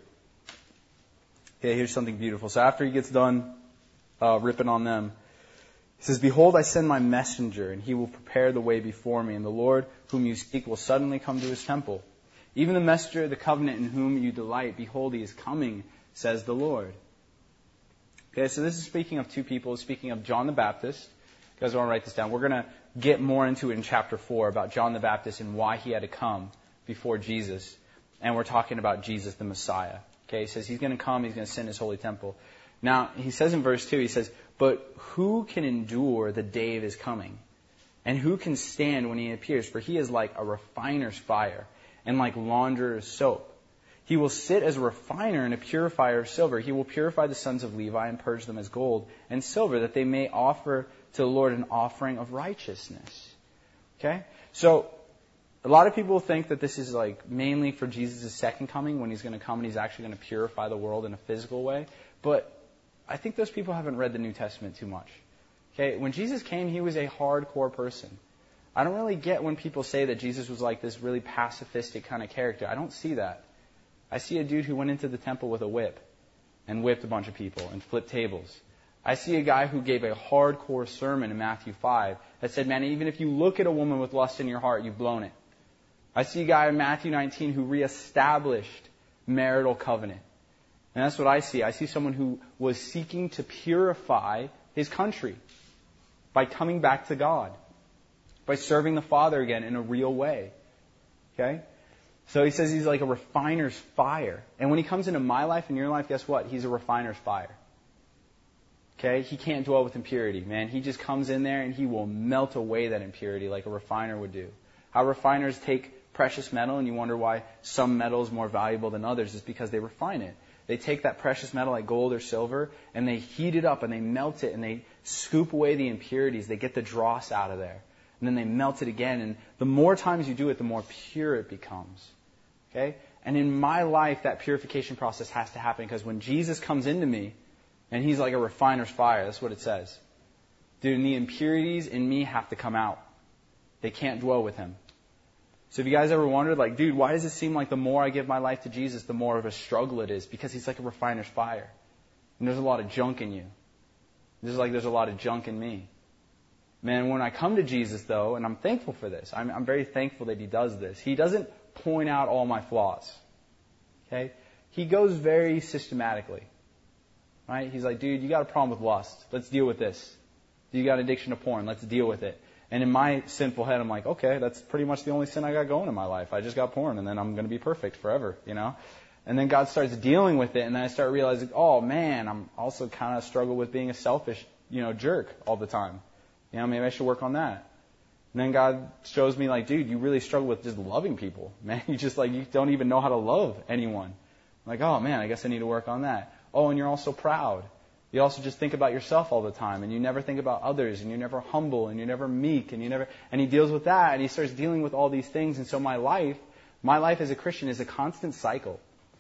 Okay, here's something beautiful. So after he gets done uh, ripping on them, he says, behold, I send my messenger, and he will prepare the way before me, and the Lord whom you seek will suddenly come to his temple. Even the messenger of the covenant in whom you delight, behold, he is coming, says the Lord. Okay, so this is speaking of two people. Speaking of John the Baptist. You guys want to write this down. We're going to get more into it in chapter four about John the Baptist and why he had to come before Jesus. And we're talking about Jesus the Messiah. Okay, he says he's going to come, he's going to send his holy temple. Now, he says in verse two, he says, but who can endure the day of his coming? And who can stand when he appears? For he is like a refiner's fire, and like launderer's soap. He will sit as a refiner and a purifier of silver. He will purify the sons of Levi and purge them as gold and silver, that they may offer to the Lord an offering of righteousness. Okay? So, a lot of people think that this is like mainly for Jesus' second coming, when he's going to come and he's actually going to purify the world in a physical way. But I think those people haven't read the New Testament too much. Okay? When Jesus came, he was a hardcore person. I don't really get when people say that Jesus was like this really pacifistic kind of character. I don't see that. I see a dude who went into the temple with a whip and whipped a bunch of people and flipped tables. I see a guy who gave a hardcore sermon in Matthew five that said, man, even if you look at a woman with lust in your heart, you've blown it. I see a guy in Matthew nineteen who reestablished marital covenant. And that's what I see. I see someone who was seeking to purify his country by coming back to God, by serving the Father again in a real way. Okay? So he says he's like a refiner's fire. And when he comes into my life and your life, guess what? He's a refiner's fire. Okay? He can't dwell with impurity, man. He just comes in there and he will melt away that impurity like a refiner would do. How refiners take precious metal, and you wonder why some metal is more valuable than others, is because they refine it. They take that precious metal like gold or silver, and they heat it up and they melt it and they scoop away the impurities. They get the dross out of there. And then they melt it again. And the more times you do it, the more pure it becomes. Okay? And in my life, that purification process has to happen, because when Jesus comes into me, and he's like a refiner's fire, that's what it says. Dude, and the impurities in me have to come out. They can't dwell with him. So have you guys ever wondered, like, dude, why does it seem like the more I give my life to Jesus, the more of a struggle it is? Because he's like a refiner's fire. And there's a lot of junk in you. Just like there's a lot of junk in me. Man, when I come to Jesus, though, and I'm thankful for this, I'm, I'm very thankful that he does this. He doesn't point out all my flaws. Okay? He goes very systematically. Right? He's like, dude, you got a problem with lust. Let's deal with this. You got addiction to porn. Let's deal with it. And in my sinful head, I'm like, okay, that's pretty much the only sin I got going in my life. I just got porn, and then I'm going to be perfect forever, you know? And then God starts dealing with it, and then I start realizing, oh, man, I'm also kind of struggle with being a selfish, you know, jerk all the time. You know, maybe I should work on that. And then God shows me, like, dude, you really struggle with just loving people. Man, you just, like, you don't even know how to love anyone. I'm like, oh, man, I guess I need to work on that. Oh, and you're also proud. You also just think about yourself all the time, and you never think about others, and you're never humble, and you're never meek, and you never, and he deals with that, and he starts dealing with all these things. And so my life, my life as a Christian is a constant cycle.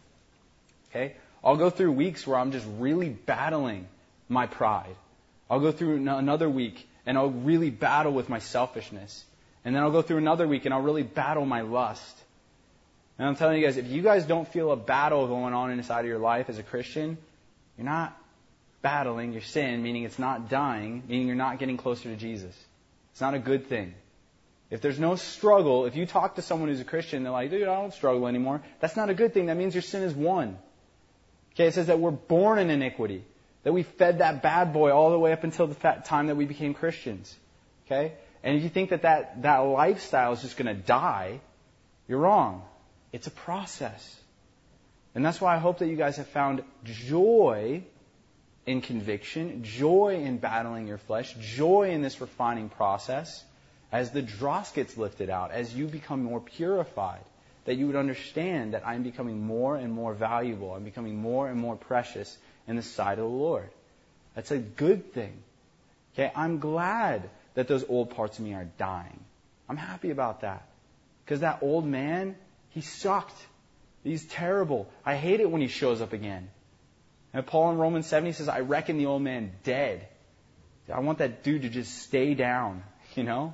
Okay? I'll go through weeks where I'm just really battling my pride. I'll go through another week, and I'll really battle with my selfishness. And then I'll go through another week, and I'll really battle my lust. And I'm telling you guys, if you guys don't feel a battle going on inside of your life as a Christian, you're not battling your sin, meaning it's not dying, meaning you're not getting closer to Jesus. It's not a good thing. If there's no struggle, if you talk to someone who's a Christian, they're like, dude, I don't struggle anymore. That's not a good thing. That means your sin is won. Okay, it says that we're born in iniquity. That we fed that bad boy all the way up until the time that we became Christians. Okay? And if you think that that, that lifestyle is just going to die, you're wrong. It's a process. And that's why I hope that you guys have found joy in conviction, joy in battling your flesh, joy in this refining process as the dross gets lifted out, as you become more purified, that you would understand that I'm becoming more and more valuable, I'm becoming more and more precious in the sight of the Lord. That's a good thing. Okay, I'm glad that those old parts of me are dying. I'm happy about that. Because that old man, he sucked. He's terrible. I hate it when he shows up again. And Paul in Romans seven, he says, I reckon the old man dead. I want that dude to just stay down, you know?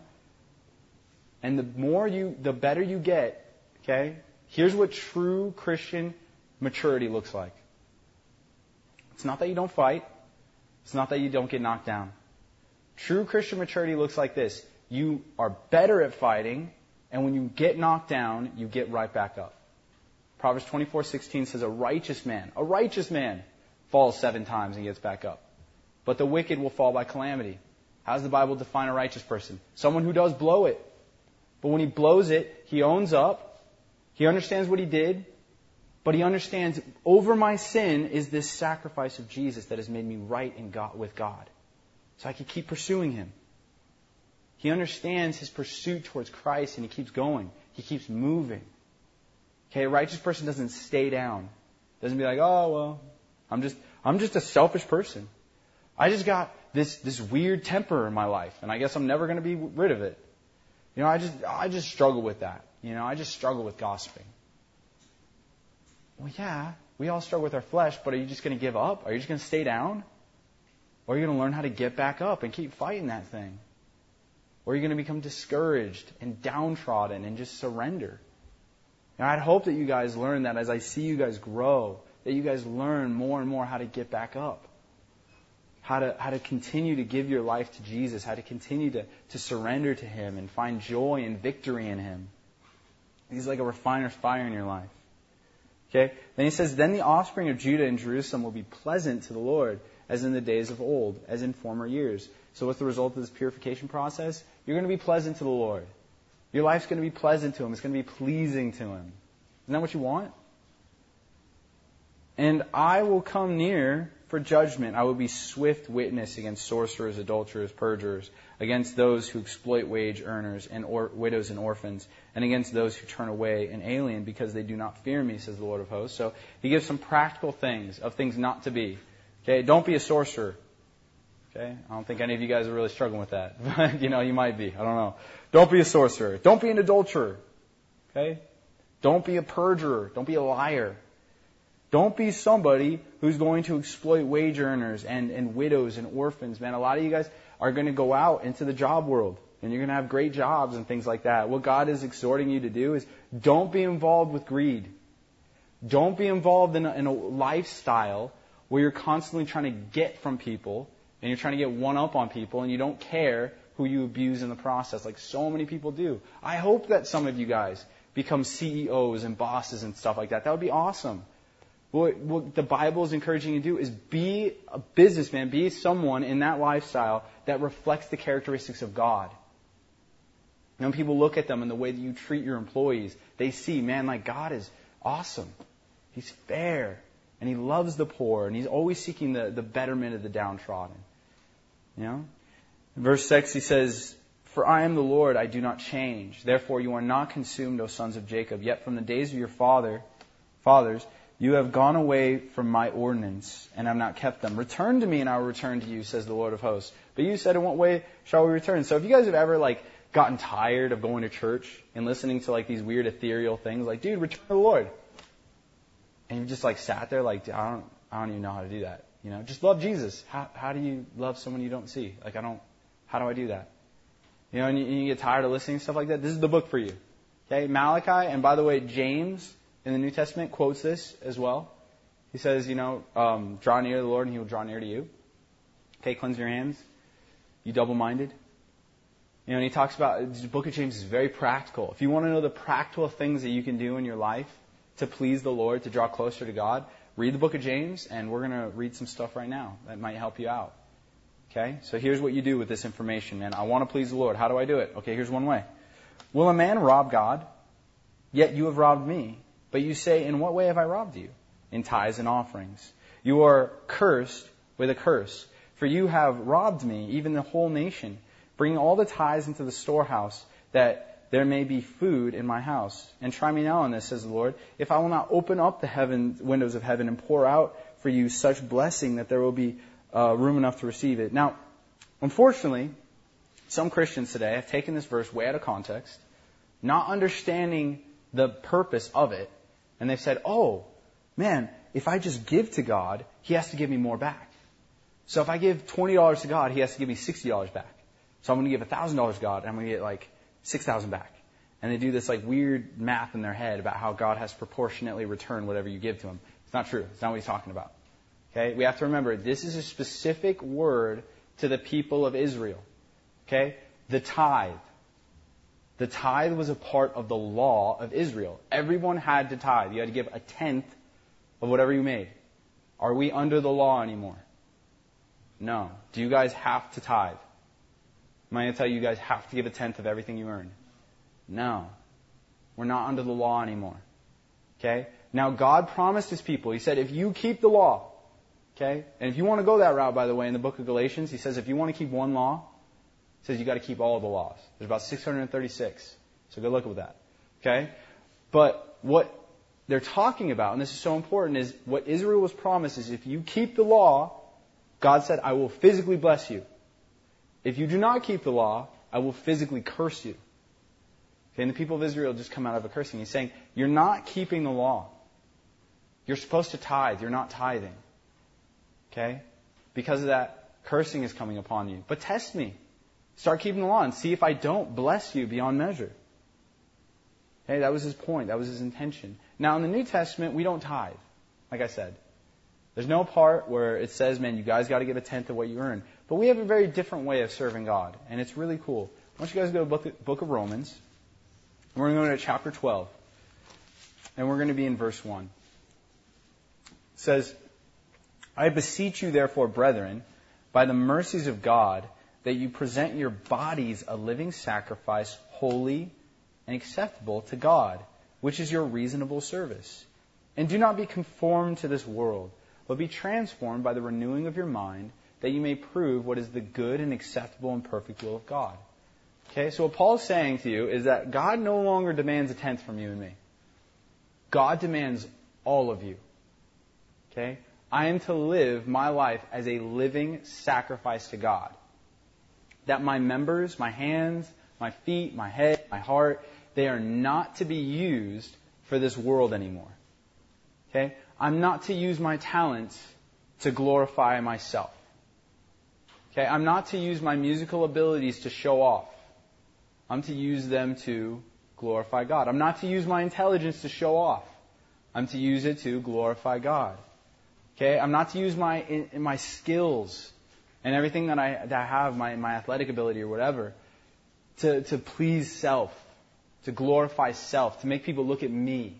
And the more you, the better you get, okay? Here's what true Christian maturity looks like. It's not that you don't fight. It's not that you don't get knocked down. True Christian maturity looks like this. You are better at fighting, and when you get knocked down, you get right back up. Proverbs twenty-four sixteen says, a righteous man, a righteous man falls seven times and gets back up. But the wicked will fall by calamity. How does the Bible define a righteous person? Someone who does blow it. But when he blows it, he owns up. He understands what he did. But he understands, over my sin is this sacrifice of Jesus that has made me right in God, with God. So I can keep pursuing Him. He understands his pursuit towards Christ and he keeps going. He keeps moving. Okay, a righteous person doesn't stay down. Doesn't be like, oh, well, I'm just I'm just a selfish person. I just got this this weird temper in my life, and I guess I'm never going to be rid of it. You know, I just I just struggle with that. You know, I just struggle with gossiping. Well, yeah, we all struggle with our flesh, but are you just going to give up? Are you just going to stay down? Or are you going to learn how to get back up and keep fighting that thing? Or are you going to become discouraged and downtrodden and just surrender? And I'd hope that you guys learn that as I see you guys grow, that you guys learn more and more how to get back up. How to how to continue to give your life to Jesus, how to continue to, to surrender to Him and find joy and victory in Him. He's like a refiner's fire in your life. Okay? Then he says, then the offspring of Judah and Jerusalem will be pleasant to the Lord, as in the days of old, as in former years. So what's the result of this purification process? You're going to be pleasant to the Lord. Your life's going to be pleasant to Him. It's going to be pleasing to Him. Isn't that what you want? And I will come near for judgment. I will be swift witness against sorcerers, adulterers, perjurers, against those who exploit wage earners and or, widows and orphans, and against those who turn away an alien because they do not fear me, says the Lord of hosts. So he gives some practical things of things not to be. Okay, don't be a sorcerer. Okay, I don't think any of you guys are really struggling with that, but you know, you might be. I don't know. Don't be a sorcerer. Don't be an adulterer. Okay, don't be a perjurer. Don't be a liar. Don't be somebody who's going to exploit wage earners and, and widows and orphans. Man, a lot of you guys are going to go out into the job world and you're going to have great jobs and things like that. What God is exhorting you to do is don't be involved with greed. Don't be involved in a, in a lifestyle where you're constantly trying to get from people and you're trying to get one up on people and you don't care who you abuse in the process like so many people do. I hope that some of you guys become C E Os and bosses and stuff like that. That would be awesome. What, what the Bible is encouraging you to do is be a businessman, be someone in that lifestyle that reflects the characteristics of God. And when people look at them and the way that you treat your employees, they see, man, like God is awesome. He's fair. And He loves the poor. And He's always seeking the, the betterment of the downtrodden. You know? In verse six, He says, for I am the Lord, I do not change. Therefore you are not consumed, O sons of Jacob. Yet from the days of your father, fathers, you have gone away from my ordinance, and have not kept them. Return to me, and I will return to you, says the Lord of hosts. But you said, in what way shall we return? So if you guys have ever like gotten tired of going to church and listening to like these weird ethereal things, like, dude, return to the Lord. And you just like sat there like, I don't, I don't even know how to do that. You know, just love Jesus. How, how do you love someone you don't see? Like, I don't, how do I do that? You know, and you, and you get tired of listening to stuff like that. This is the book for you. Okay, Malachi, and by the way, James in the New Testament quotes this as well. He says, you know, um, draw near to the Lord and He will draw near to you. Okay, cleanse your hands. You double-minded. You know, and he talks about, the book of James is very practical. If you want to know the practical things that you can do in your life to please the Lord, to draw closer to God, read the book of James, and we're going to read some stuff right now that might help you out. Okay? So here's what you do with this information, man. I want to please the Lord. How do I do it? Okay, here's one way. Will a man rob God? Yet you have robbed me. But you say, in what way have I robbed you? In tithes and offerings. You are cursed with a curse, for you have robbed me, even the whole nation. Bring all the tithes into the storehouse, that there may be food in my house. And try me now on this, says the Lord, if I will not open up the heaven, windows of heaven and pour out for you such blessing that there will be uh, room enough to receive it. Now, unfortunately, some Christians today have taken this verse way out of context, not understanding the purpose of it, and they've said, oh, man, if I just give to God, He has to give me more back. So if I give twenty dollars to God, He has to give me sixty dollars back. So I'm going to give one thousand dollars to God, and I'm going to get like six thousand dollars back. And they do this like weird math in their head about how God has proportionately returned whatever you give to Him. It's not true. It's not what He's talking about. Okay? We have to remember, this is a specific word to the people of Israel. Okay? The tithe. The tithe was a part of the law of Israel. Everyone had to tithe. You had to give a tenth of whatever you made. Are we under the law anymore? No. Do you guys have to tithe? Am I going to tell you you guys have to give a tenth of everything you earn? No. We're not under the law anymore. Okay? Now God promised His people. He said, if you keep the law, okay? And if you want to go that route, by the way, in the book of Galatians, he says if you want to keep one law, he says you got to keep all of the laws. There's about six hundred thirty-six. So good luck with that. Okay? But what they're talking about, and this is so important, is what Israel was promised is if you keep the law, God said, I will physically bless you. If you do not keep the law, I will physically curse you. Okay, and the people of Israel just come out of a cursing. He's saying, you're not keeping the law. You're supposed to tithe. You're not tithing. Okay? Because of that, cursing is coming upon you. But test me. Start keeping the law and see if I don't bless you beyond measure. Okay, that was his point. That was his intention. Now, in the New Testament, we don't tithe. Like I said. There's no part where it says, man, you guys got to give a tenth of what you earn. But we have a very different way of serving God. And it's really cool. I want you guys to go to the book, book of Romans. And we're going to go to chapter twelve. And we're going to be in verse one. It says, I beseech you, therefore, brethren, by the mercies of God, that you present your bodies a living sacrifice, holy and acceptable to God, which is your reasonable service. And do not be conformed to this world, but be transformed by the renewing of your mind, that you may prove what is the good and acceptable and perfect will of God. Okay, so what Paul's saying to you is that God no longer demands a tenth from you and me. God demands all of you. Okay? I am to live my life as a living sacrifice to God. That my members, my hands, my feet, my head, my heart, they are not to be used for this world anymore. Okay? I'm not to use my talents to glorify myself. Okay? I'm not to use my musical abilities to show off. I'm to use them to glorify God. I'm not to use my intelligence to show off. I'm to use it to glorify God. Okay? I'm not to use my in, my skills and everything that I, that I have, my, my athletic ability or whatever, to, to please self, to glorify self, to make people look at me.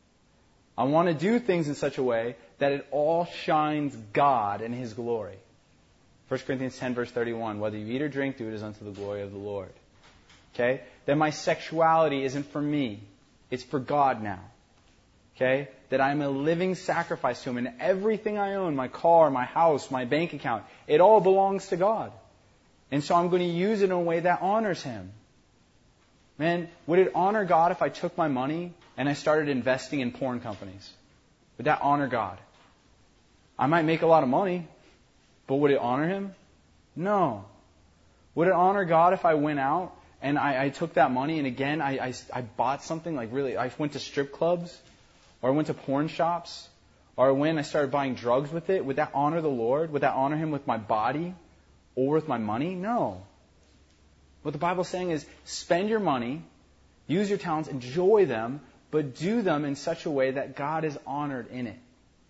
I want to do things in such a way that it all shines God and His glory. First Corinthians ten, verse thirty-one, whether you eat or drink, do it as unto the glory of the Lord. Okay? That my sexuality isn't for me. It's for God now. Okay? That I'm a living sacrifice to Him, and everything I own, my car, my house, my bank account, it all belongs to God. And so I'm going to use it in a way that honors Him. Man, would it honor God if I took my money and I started investing in porn companies? Would that honor God? I might make a lot of money, but would it honor Him? No. Would it honor God if I went out and I, I took that money and again I, I, I bought something like really, I went to strip clubs or I went to porn shops or when I started buying drugs with it? Would that honor the Lord? Would that honor Him with my body or with my money? No. What the Bible's saying is spend your money, use your talents, enjoy them, but do them in such a way that God is honored in it.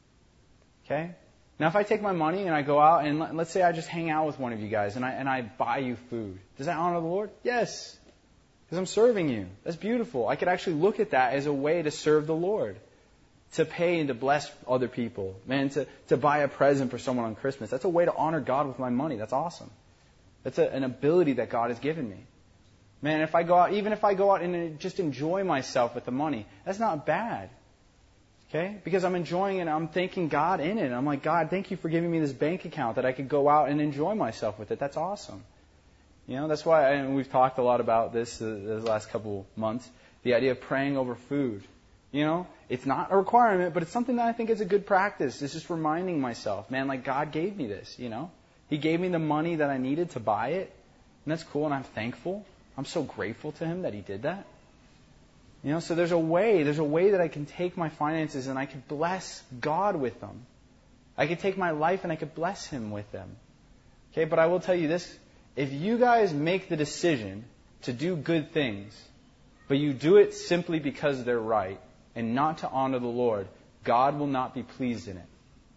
Okay? Now, if I take my money and I go out and let's say I just hang out with one of you guys and I and I buy you food, does that honor the Lord? Yes. Because I'm serving you. That's beautiful. I could actually look at that as a way to serve the Lord. to pay and to bless other people. Man, to, to buy a present for someone on Christmas. That's a way to honor God with my money. That's awesome. That's a, an ability that God has given me. Man, if I go out, even if I go out and just enjoy myself with the money, that's not bad. Okay? Because I'm enjoying it, I'm thanking God in it. I'm like, God, thank you for giving me this bank account that I could go out and enjoy myself with it. That's awesome. You know, that's why, and we've talked a lot about this uh, the last couple months, the idea of praying over food. You know, it's not a requirement, but it's something that I think is a good practice. It's just reminding myself, man, like God gave me this, you know. He gave me the money that I needed to buy it, and that's cool, and I'm thankful. I'm so grateful to Him that He did that. You know, so there's a way, there's a way that I can take my finances and I can bless God with them. I could take my life and I could bless Him with them. Okay, but I will tell you this, if you guys make the decision to do good things, but you do it simply because they're right and not to honor the Lord, God will not be pleased in it.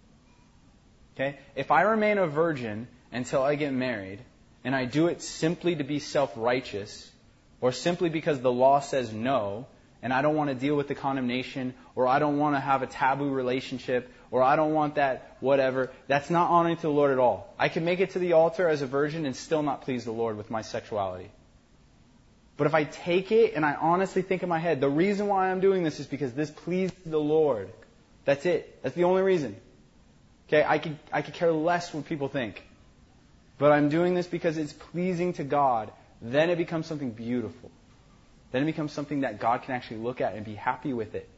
Okay? If I remain a virgin until I get married, and I do it simply to be self-righteous, or simply because the law says no, and I don't want to deal with the condemnation, or I don't want to have a taboo relationship, or I don't want that whatever, that's not honoring to the Lord at all. I can make it to the altar as a virgin and still not please the Lord with my sexuality. But if I take it and I honestly think in my head, the reason why I'm doing this is because this pleased the Lord. That's it. That's the only reason. Okay, I could, I could care less what people think. But I'm doing this because it's pleasing to God. Then it becomes something beautiful. Then it becomes something that God can actually look at and be happy with it.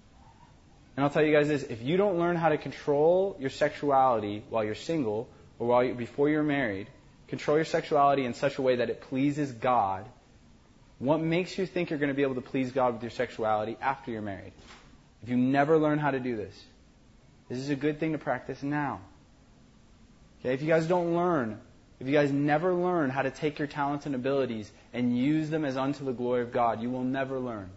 And I'll tell you guys this, if you don't learn how to control your sexuality while you're single, or while you, before you're married, control your sexuality in such a way that it pleases God, what makes you think you're going to be able to please God with your sexuality after you're married? If you never learn how to do this, this is a good thing to practice now. Okay, if you guys don't learn, if you guys never learn how to take your talents and abilities and use them as unto the glory of God, you will never learn.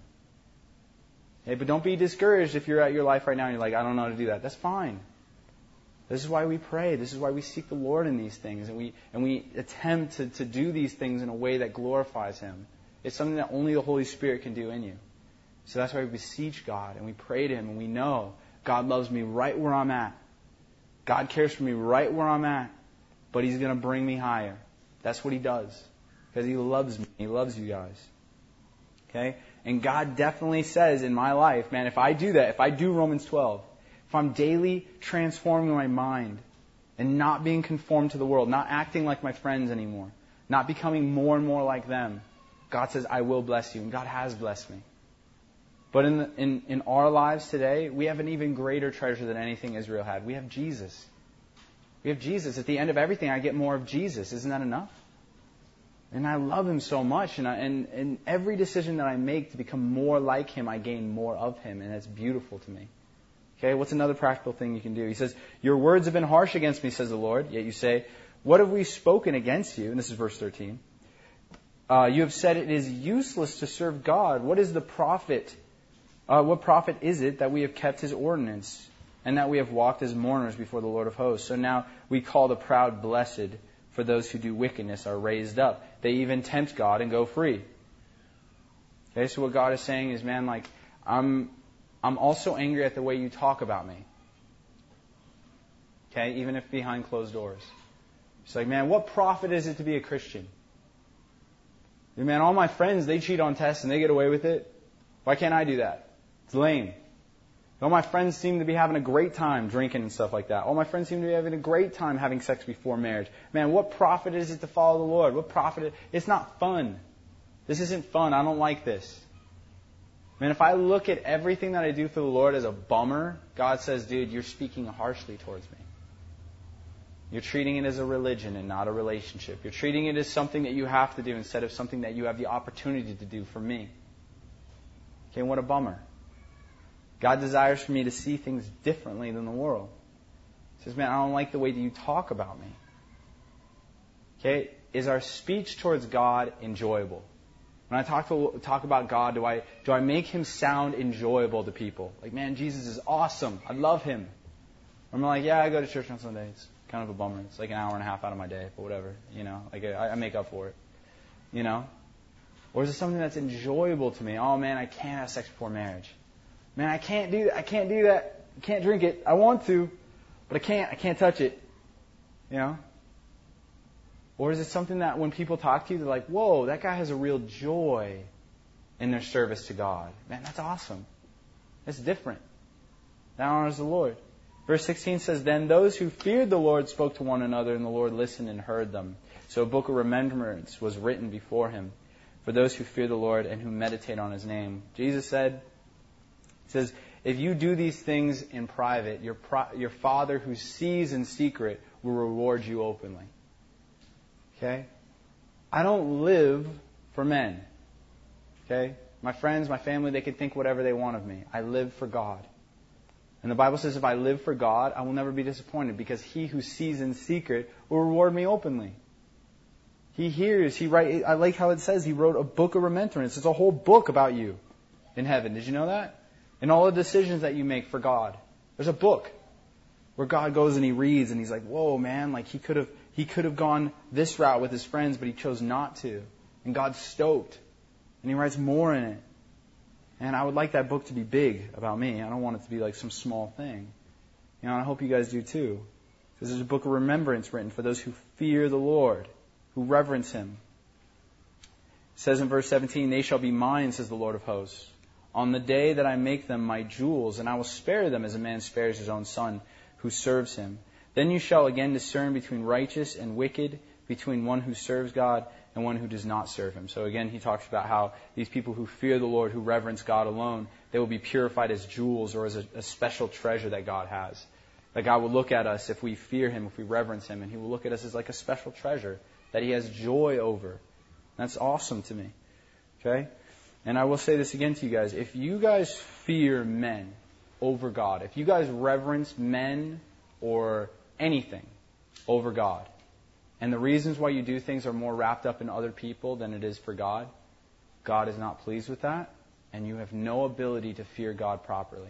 Okay, but don't be discouraged if you're at your life right now and you're like, I don't know how to do that. That's fine. This is why we pray. This is why we seek the Lord in these things. And we and we attempt to, to do these things in a way that glorifies Him. It's something that only the Holy Spirit can do in you. So that's why we beseech God and we pray to Him and we know God loves me right where I'm at. God cares for me right where I'm at. But He's going to bring me higher. That's what He does. Because He loves me. He loves you guys. Okay? And God definitely says in my life, man, if I do that, if I do Romans twelve, if I'm daily transforming my mind and not being conformed to the world, not acting like my friends anymore, not becoming more and more like them, God says, I will bless you. And God has blessed me. But in, the, in, in our lives today, we have an even greater treasure than anything Israel had. We have Jesus. We have Jesus. At the end of everything, I get more of Jesus. Isn't that enough? And I love Him so much. And, I, and, and every decision that I make to become more like Him, I gain more of Him. And that's beautiful to me. Okay, what's another practical thing you can do? He says, your words have been harsh against me, says the Lord. Yet you say, what have we spoken against you? And this is verse thirteen. Uh, you have said it is useless to serve God. What is the profit? Uh, what profit is it that we have kept His ordinance and that we have walked as mourners before the Lord of hosts? So now we call the proud blessed, for those who do wickedness are raised up. They even tempt God and go free. Okay, so what God is saying is, man, like, I'm, I'm also angry at the way you talk about me. Okay, even if behind closed doors. It's like, man, what profit is it to be a Christian? Man, all my friends, they cheat on tests and they get away with it. Why can't I do that? It's lame. All my friends seem to be having a great time drinking and stuff like that. All my friends seem to be having a great time having sex before marriage. Man, what profit is it to follow the Lord? What profit? Is, it's not fun. This isn't fun. I don't like this. Man, if I look at everything that I do for the Lord as a bummer, God says, dude, you're speaking harshly towards me. You're treating it as a religion and not a relationship. You're treating it as something that you have to do instead of something that you have the opportunity to do for me. Okay, what a bummer. God desires for me to see things differently than the world. He says, man, I don't like the way that you talk about me. Okay, is our speech towards God enjoyable? When I talk to, talk about God, do I do I make Him sound enjoyable to people? Like, man, Jesus is awesome. I love Him. Or I'm like, yeah, I go to church on Sundays. Kind of a bummer. It's like an hour and a half out of my day, but whatever. You know, like I, I make up for it. You know? Or is it something that's enjoyable to me? Oh man, I can't have sex before marriage. Man, I can't do that. I can't do that. I can't drink it. I want to, but I can't. I can't touch it. You know? Or is it something that when people talk to you, they're like, whoa, that guy has a real joy in their service to God. Man, that's awesome. That's different. That honors the Lord. Verse sixteen says, Then those who feared the Lord spoke to one another, and the Lord listened and heard them. So a book of remembrance was written before him for those who fear the Lord and who meditate on his name. Jesus said, He says, if you do these things in private, your pro- your Father who sees in secret will reward you openly. Okay? I don't live for men. Okay? My friends, my family, they can think whatever they want of me. I live for God. And the Bible says if I live for God, I will never be disappointed because he who sees in secret will reward me openly. He hears, he write. I like how it says he wrote a book of remembrance. It's a whole book about you in heaven. Did you know that? And all the decisions that you make for God. There's a book where God goes and he reads and he's like, whoa, man, like he could have he could have gone this route with his friends, but he chose not to. And God's stoked. And he writes more in it. And I would like that book to be big about me. I don't want it to be like some small thing. You know, and I hope you guys do too. Because there's a book of remembrance written for those who fear the Lord, who reverence him. It says in verse seventeen, They shall be mine, says the Lord of hosts, on the day that I make them my jewels, and I will spare them as a man spares his own son who serves him. Then you shall again discern between righteous and wicked, between one who serves God and one who does not serve him. So again, he talks about how these people who fear the Lord, who reverence God alone, they will be purified as jewels or as a, a special treasure that God has. That God will look at us if we fear him, if we reverence him, and he will look at us as like a special treasure that he has joy over. That's awesome to me. Okay? And I will say this again to you guys. If you guys fear men over God, if you guys reverence men or anything over God, and the reasons why you do things are more wrapped up in other people than it is for God, God is not pleased with that, and you have no ability to fear God properly.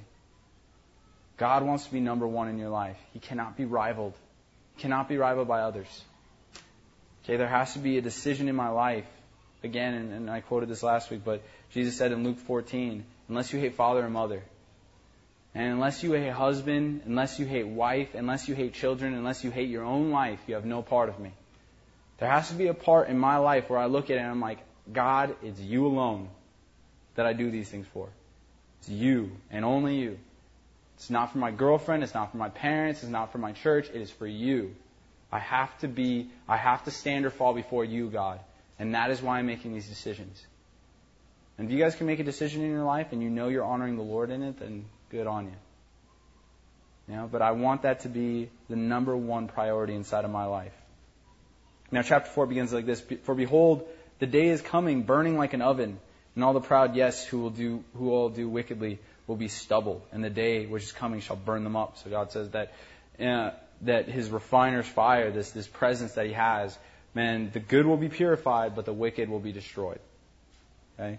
God wants to be number one in your life. He cannot be rivaled. He cannot be rivaled by others. Okay, there has to be a decision in my life. Again, and, and I quoted this last week, but Jesus said in Luke fourteen, unless you hate father and mother, and unless you hate husband, unless you hate wife, unless you hate children, unless you hate your own life, you have no part of me. There has to be a part in my life where I look at it and I'm like, God, it's you alone that I do these things for. It's you and only you. It's not for my girlfriend, it's not for my parents, it's not for my church, it is for you. I have to be, I have to stand or fall before you, God. And that is why I'm making these decisions. And if you guys can make a decision in your life and you know you're honoring the Lord in it, then good on you. You know, but I want that to be the number one priority inside of my life. Now chapter four begins like this. For behold, the day is coming, burning like an oven, and all the proud, yes, who will do who will do wickedly will be stubble, and the day which is coming shall burn them up. So God says that uh, that his refiner's fire, this this presence that he has, man, the good will be purified, but the wicked will be destroyed. Okay?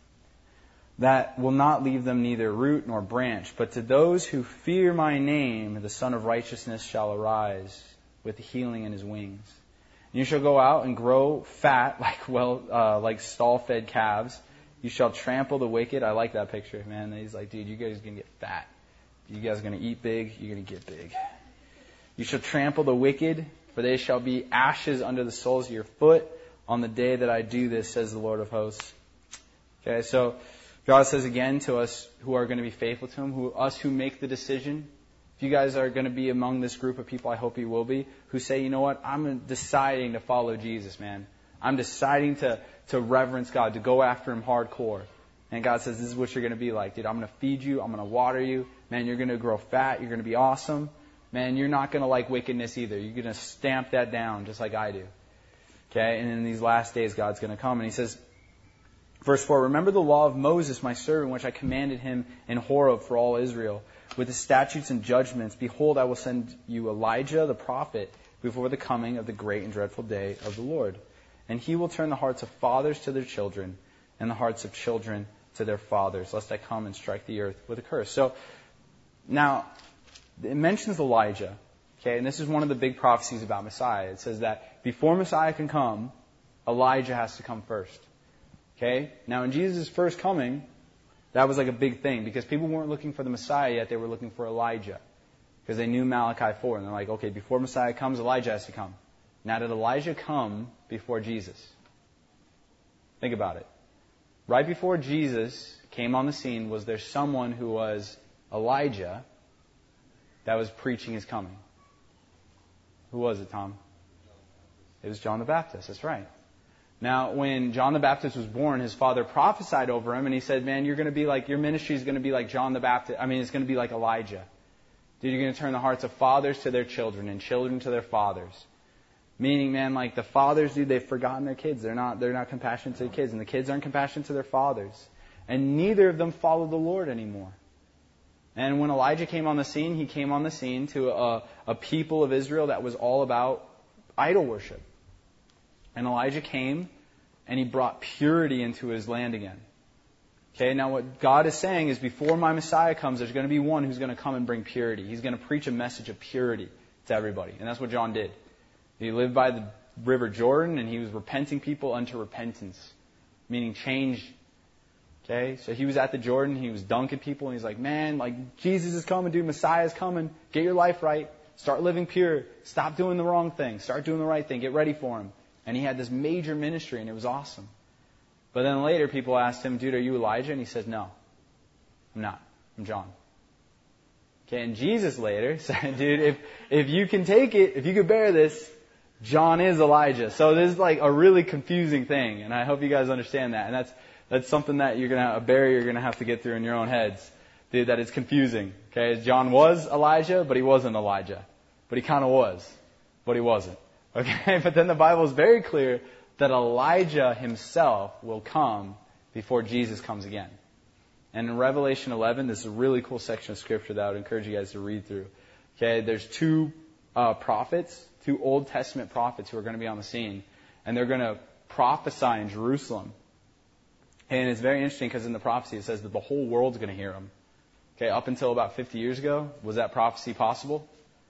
That will not leave them neither root nor branch. But to those who fear my name, the Son of Righteousness shall arise with healing in his wings. And you shall go out and grow fat like well, uh, like stall-fed calves. You shall trample the wicked. I like that picture, man. He's like, dude, you guys are going to get fat. You guys are going to eat big. You're going to get big. You shall trample the wicked, for they shall be ashes under the soles of your foot on the day that I do this, says the Lord of hosts. Okay, so God says again to us who are going to be faithful to him, who us who make the decision. If you guys are going to be among this group of people, I hope you will be, who say, you know what, I'm deciding to follow Jesus, man. I'm deciding to, to reverence God, to go after him hardcore. And God says, this is what you're going to be like, dude. I'm going to feed you. I'm going to water you. Man, you're going to grow fat. You're going to be awesome. Man, you're not going to like wickedness either. You're going to stamp that down just like I do. Okay, and in these last days, God's going to come. And he says, verse four, remember the law of Moses, my servant, which I commanded him in Horeb for all Israel, with the statutes and judgments. Behold, I will send you Elijah the prophet before the coming of the great and dreadful day of the Lord. And he will turn the hearts of fathers to their children, and the hearts of children to their fathers, lest I come and strike the earth with a curse. So, now, it mentions Elijah, okay, and this is one of the big prophecies about Messiah. It says that before Messiah can come, Elijah has to come first. Okay? Now, in Jesus' first coming, That was like a big thing because people weren't looking for the Messiah yet. They were looking for Elijah because they knew Malachi four. And they're like, okay, before Messiah comes, Elijah has to come. Now, did Elijah come before Jesus? Think about it. Right before Jesus came on the scene, was there someone who was Elijah that was preaching his coming? Who was it, Tom? It was John the Baptist. That's right. Now, when John the Baptist was born, his father prophesied over him, and he said, man, you're going to be like, your ministry is going to be like John the Baptist. I mean, it's going to be like Elijah. Dude, you're going to turn the hearts of fathers to their children and children to their fathers. Meaning, man, like the fathers, dude, they've forgotten their kids. They're not, they're not compassionate to the kids, and the kids aren't compassionate to their fathers. And neither of them follow the Lord anymore. And when Elijah came on the scene, he came on the scene to a, a people of Israel that was all about idol worship. And Elijah came, and he brought purity into his land again. Okay, now what God is saying is before my Messiah comes, there's going to be one who's going to come and bring purity. He's going to preach a message of purity to everybody. And that's what John did. He lived by the river Jordan, and he was repenting people unto repentance, meaning change. Okay, so he was at the Jordan, he was dunking people, and he's like, man, like Jesus is coming, dude, Messiah is coming. Get your life right. Start living pure. Stop doing the wrong thing. Start doing the right thing. Get ready for him. And he had this major ministry, and it was awesome. But then later, people asked him, dude, are you Elijah? And he said, no, I'm not. I'm John. Okay, and Jesus later said, dude, if, if you can take it, if you could bear this, John is Elijah. So this is like a really confusing thing, and I hope you guys understand that. And that's that's something that you're gonna, a barrier you're gonna have to get through in your own heads, dude, that it's confusing. Okay, John was Elijah, but he wasn't Elijah. But he kind of was, but he wasn't. Okay, but then the Bible is very clear that Elijah himself will come before Jesus comes again. And in Revelation eleven, this is a really cool section of Scripture that I would encourage you guys to read through. Okay, there's two uh, prophets, two Old Testament prophets who are going to be on the scene, and they're going to prophesy in Jerusalem. And it's very interesting because in the prophecy it says that the whole world's going to hear them. Okay, up until about fifty years ago, was that prophecy possible?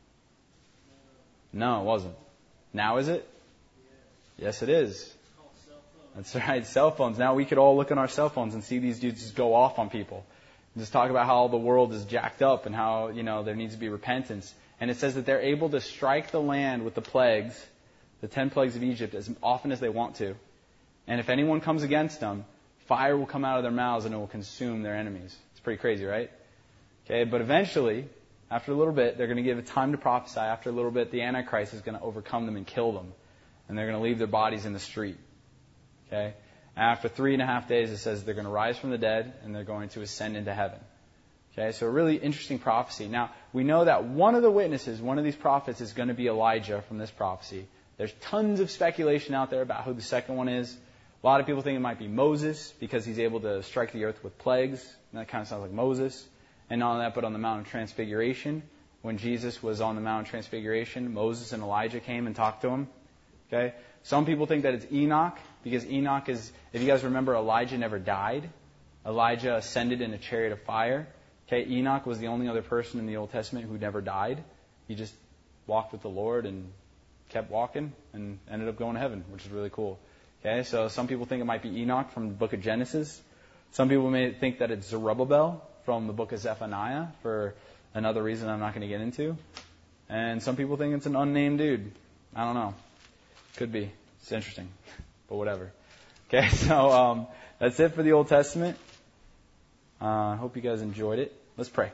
No, it wasn't. Now is it? Yes, it is. That's right, cell phones. Now we could all look on our cell phones and see these dudes just go off on people. And just talk about how the world is jacked up and how, you know, there needs to be repentance. And it says that they're able to strike the land with the plagues, the ten plagues of Egypt, as often as they want to. And if anyone comes against them, fire will come out of their mouths and it will consume their enemies. It's pretty crazy, right? Okay, but eventually, after a little bit, they're going to give it time to prophesy. After a little bit, the Antichrist is going to overcome them and kill them. And they're going to leave their bodies in the street. Okay? After three and a half days, it says they're going to rise from the dead and they're going to ascend into heaven. Okay? So a really interesting prophecy. Now, we know that one of the witnesses, one of these prophets, is going to be Elijah from this prophecy. There's tons of speculation out there about who the second one is. A lot of people think it might be Moses because he's able to strike the earth with plagues. And that kind of sounds like Moses. And not only that, but on the Mount of Transfiguration, when Jesus was on the Mount of Transfiguration, Moses and Elijah came and talked to him. Okay? Some people think that it's Enoch, because Enoch is, if you guys remember, Elijah never died. Elijah ascended in a chariot of fire. Okay? Enoch was the only other person in the Old Testament who never died. He just walked with the Lord and kept walking and ended up going to heaven, which is really cool. Okay? So some people think it might be Enoch from the book of Genesis. Some people may think that it's Zerubbabel from the book of Zephaniah for another reason I'm not going to get into. And some people think it's an unnamed dude. I don't know. Could be. It's interesting. But whatever. Okay, so um, that's it for the Old Testament. I uh, hope you guys enjoyed it. Let's pray.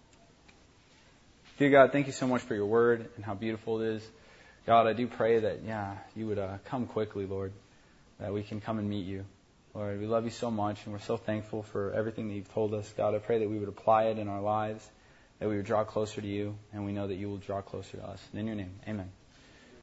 Dear God, thank you so much for your word and how beautiful it is. God, I do pray that, yeah, you would uh, come quickly, Lord, that we can come and meet you. Lord, we love you so much, and we're so thankful for everything that you've told us. God, I pray that we would apply it in our lives, that we would draw closer to you, and we know that you will draw closer to us. And in your name, amen.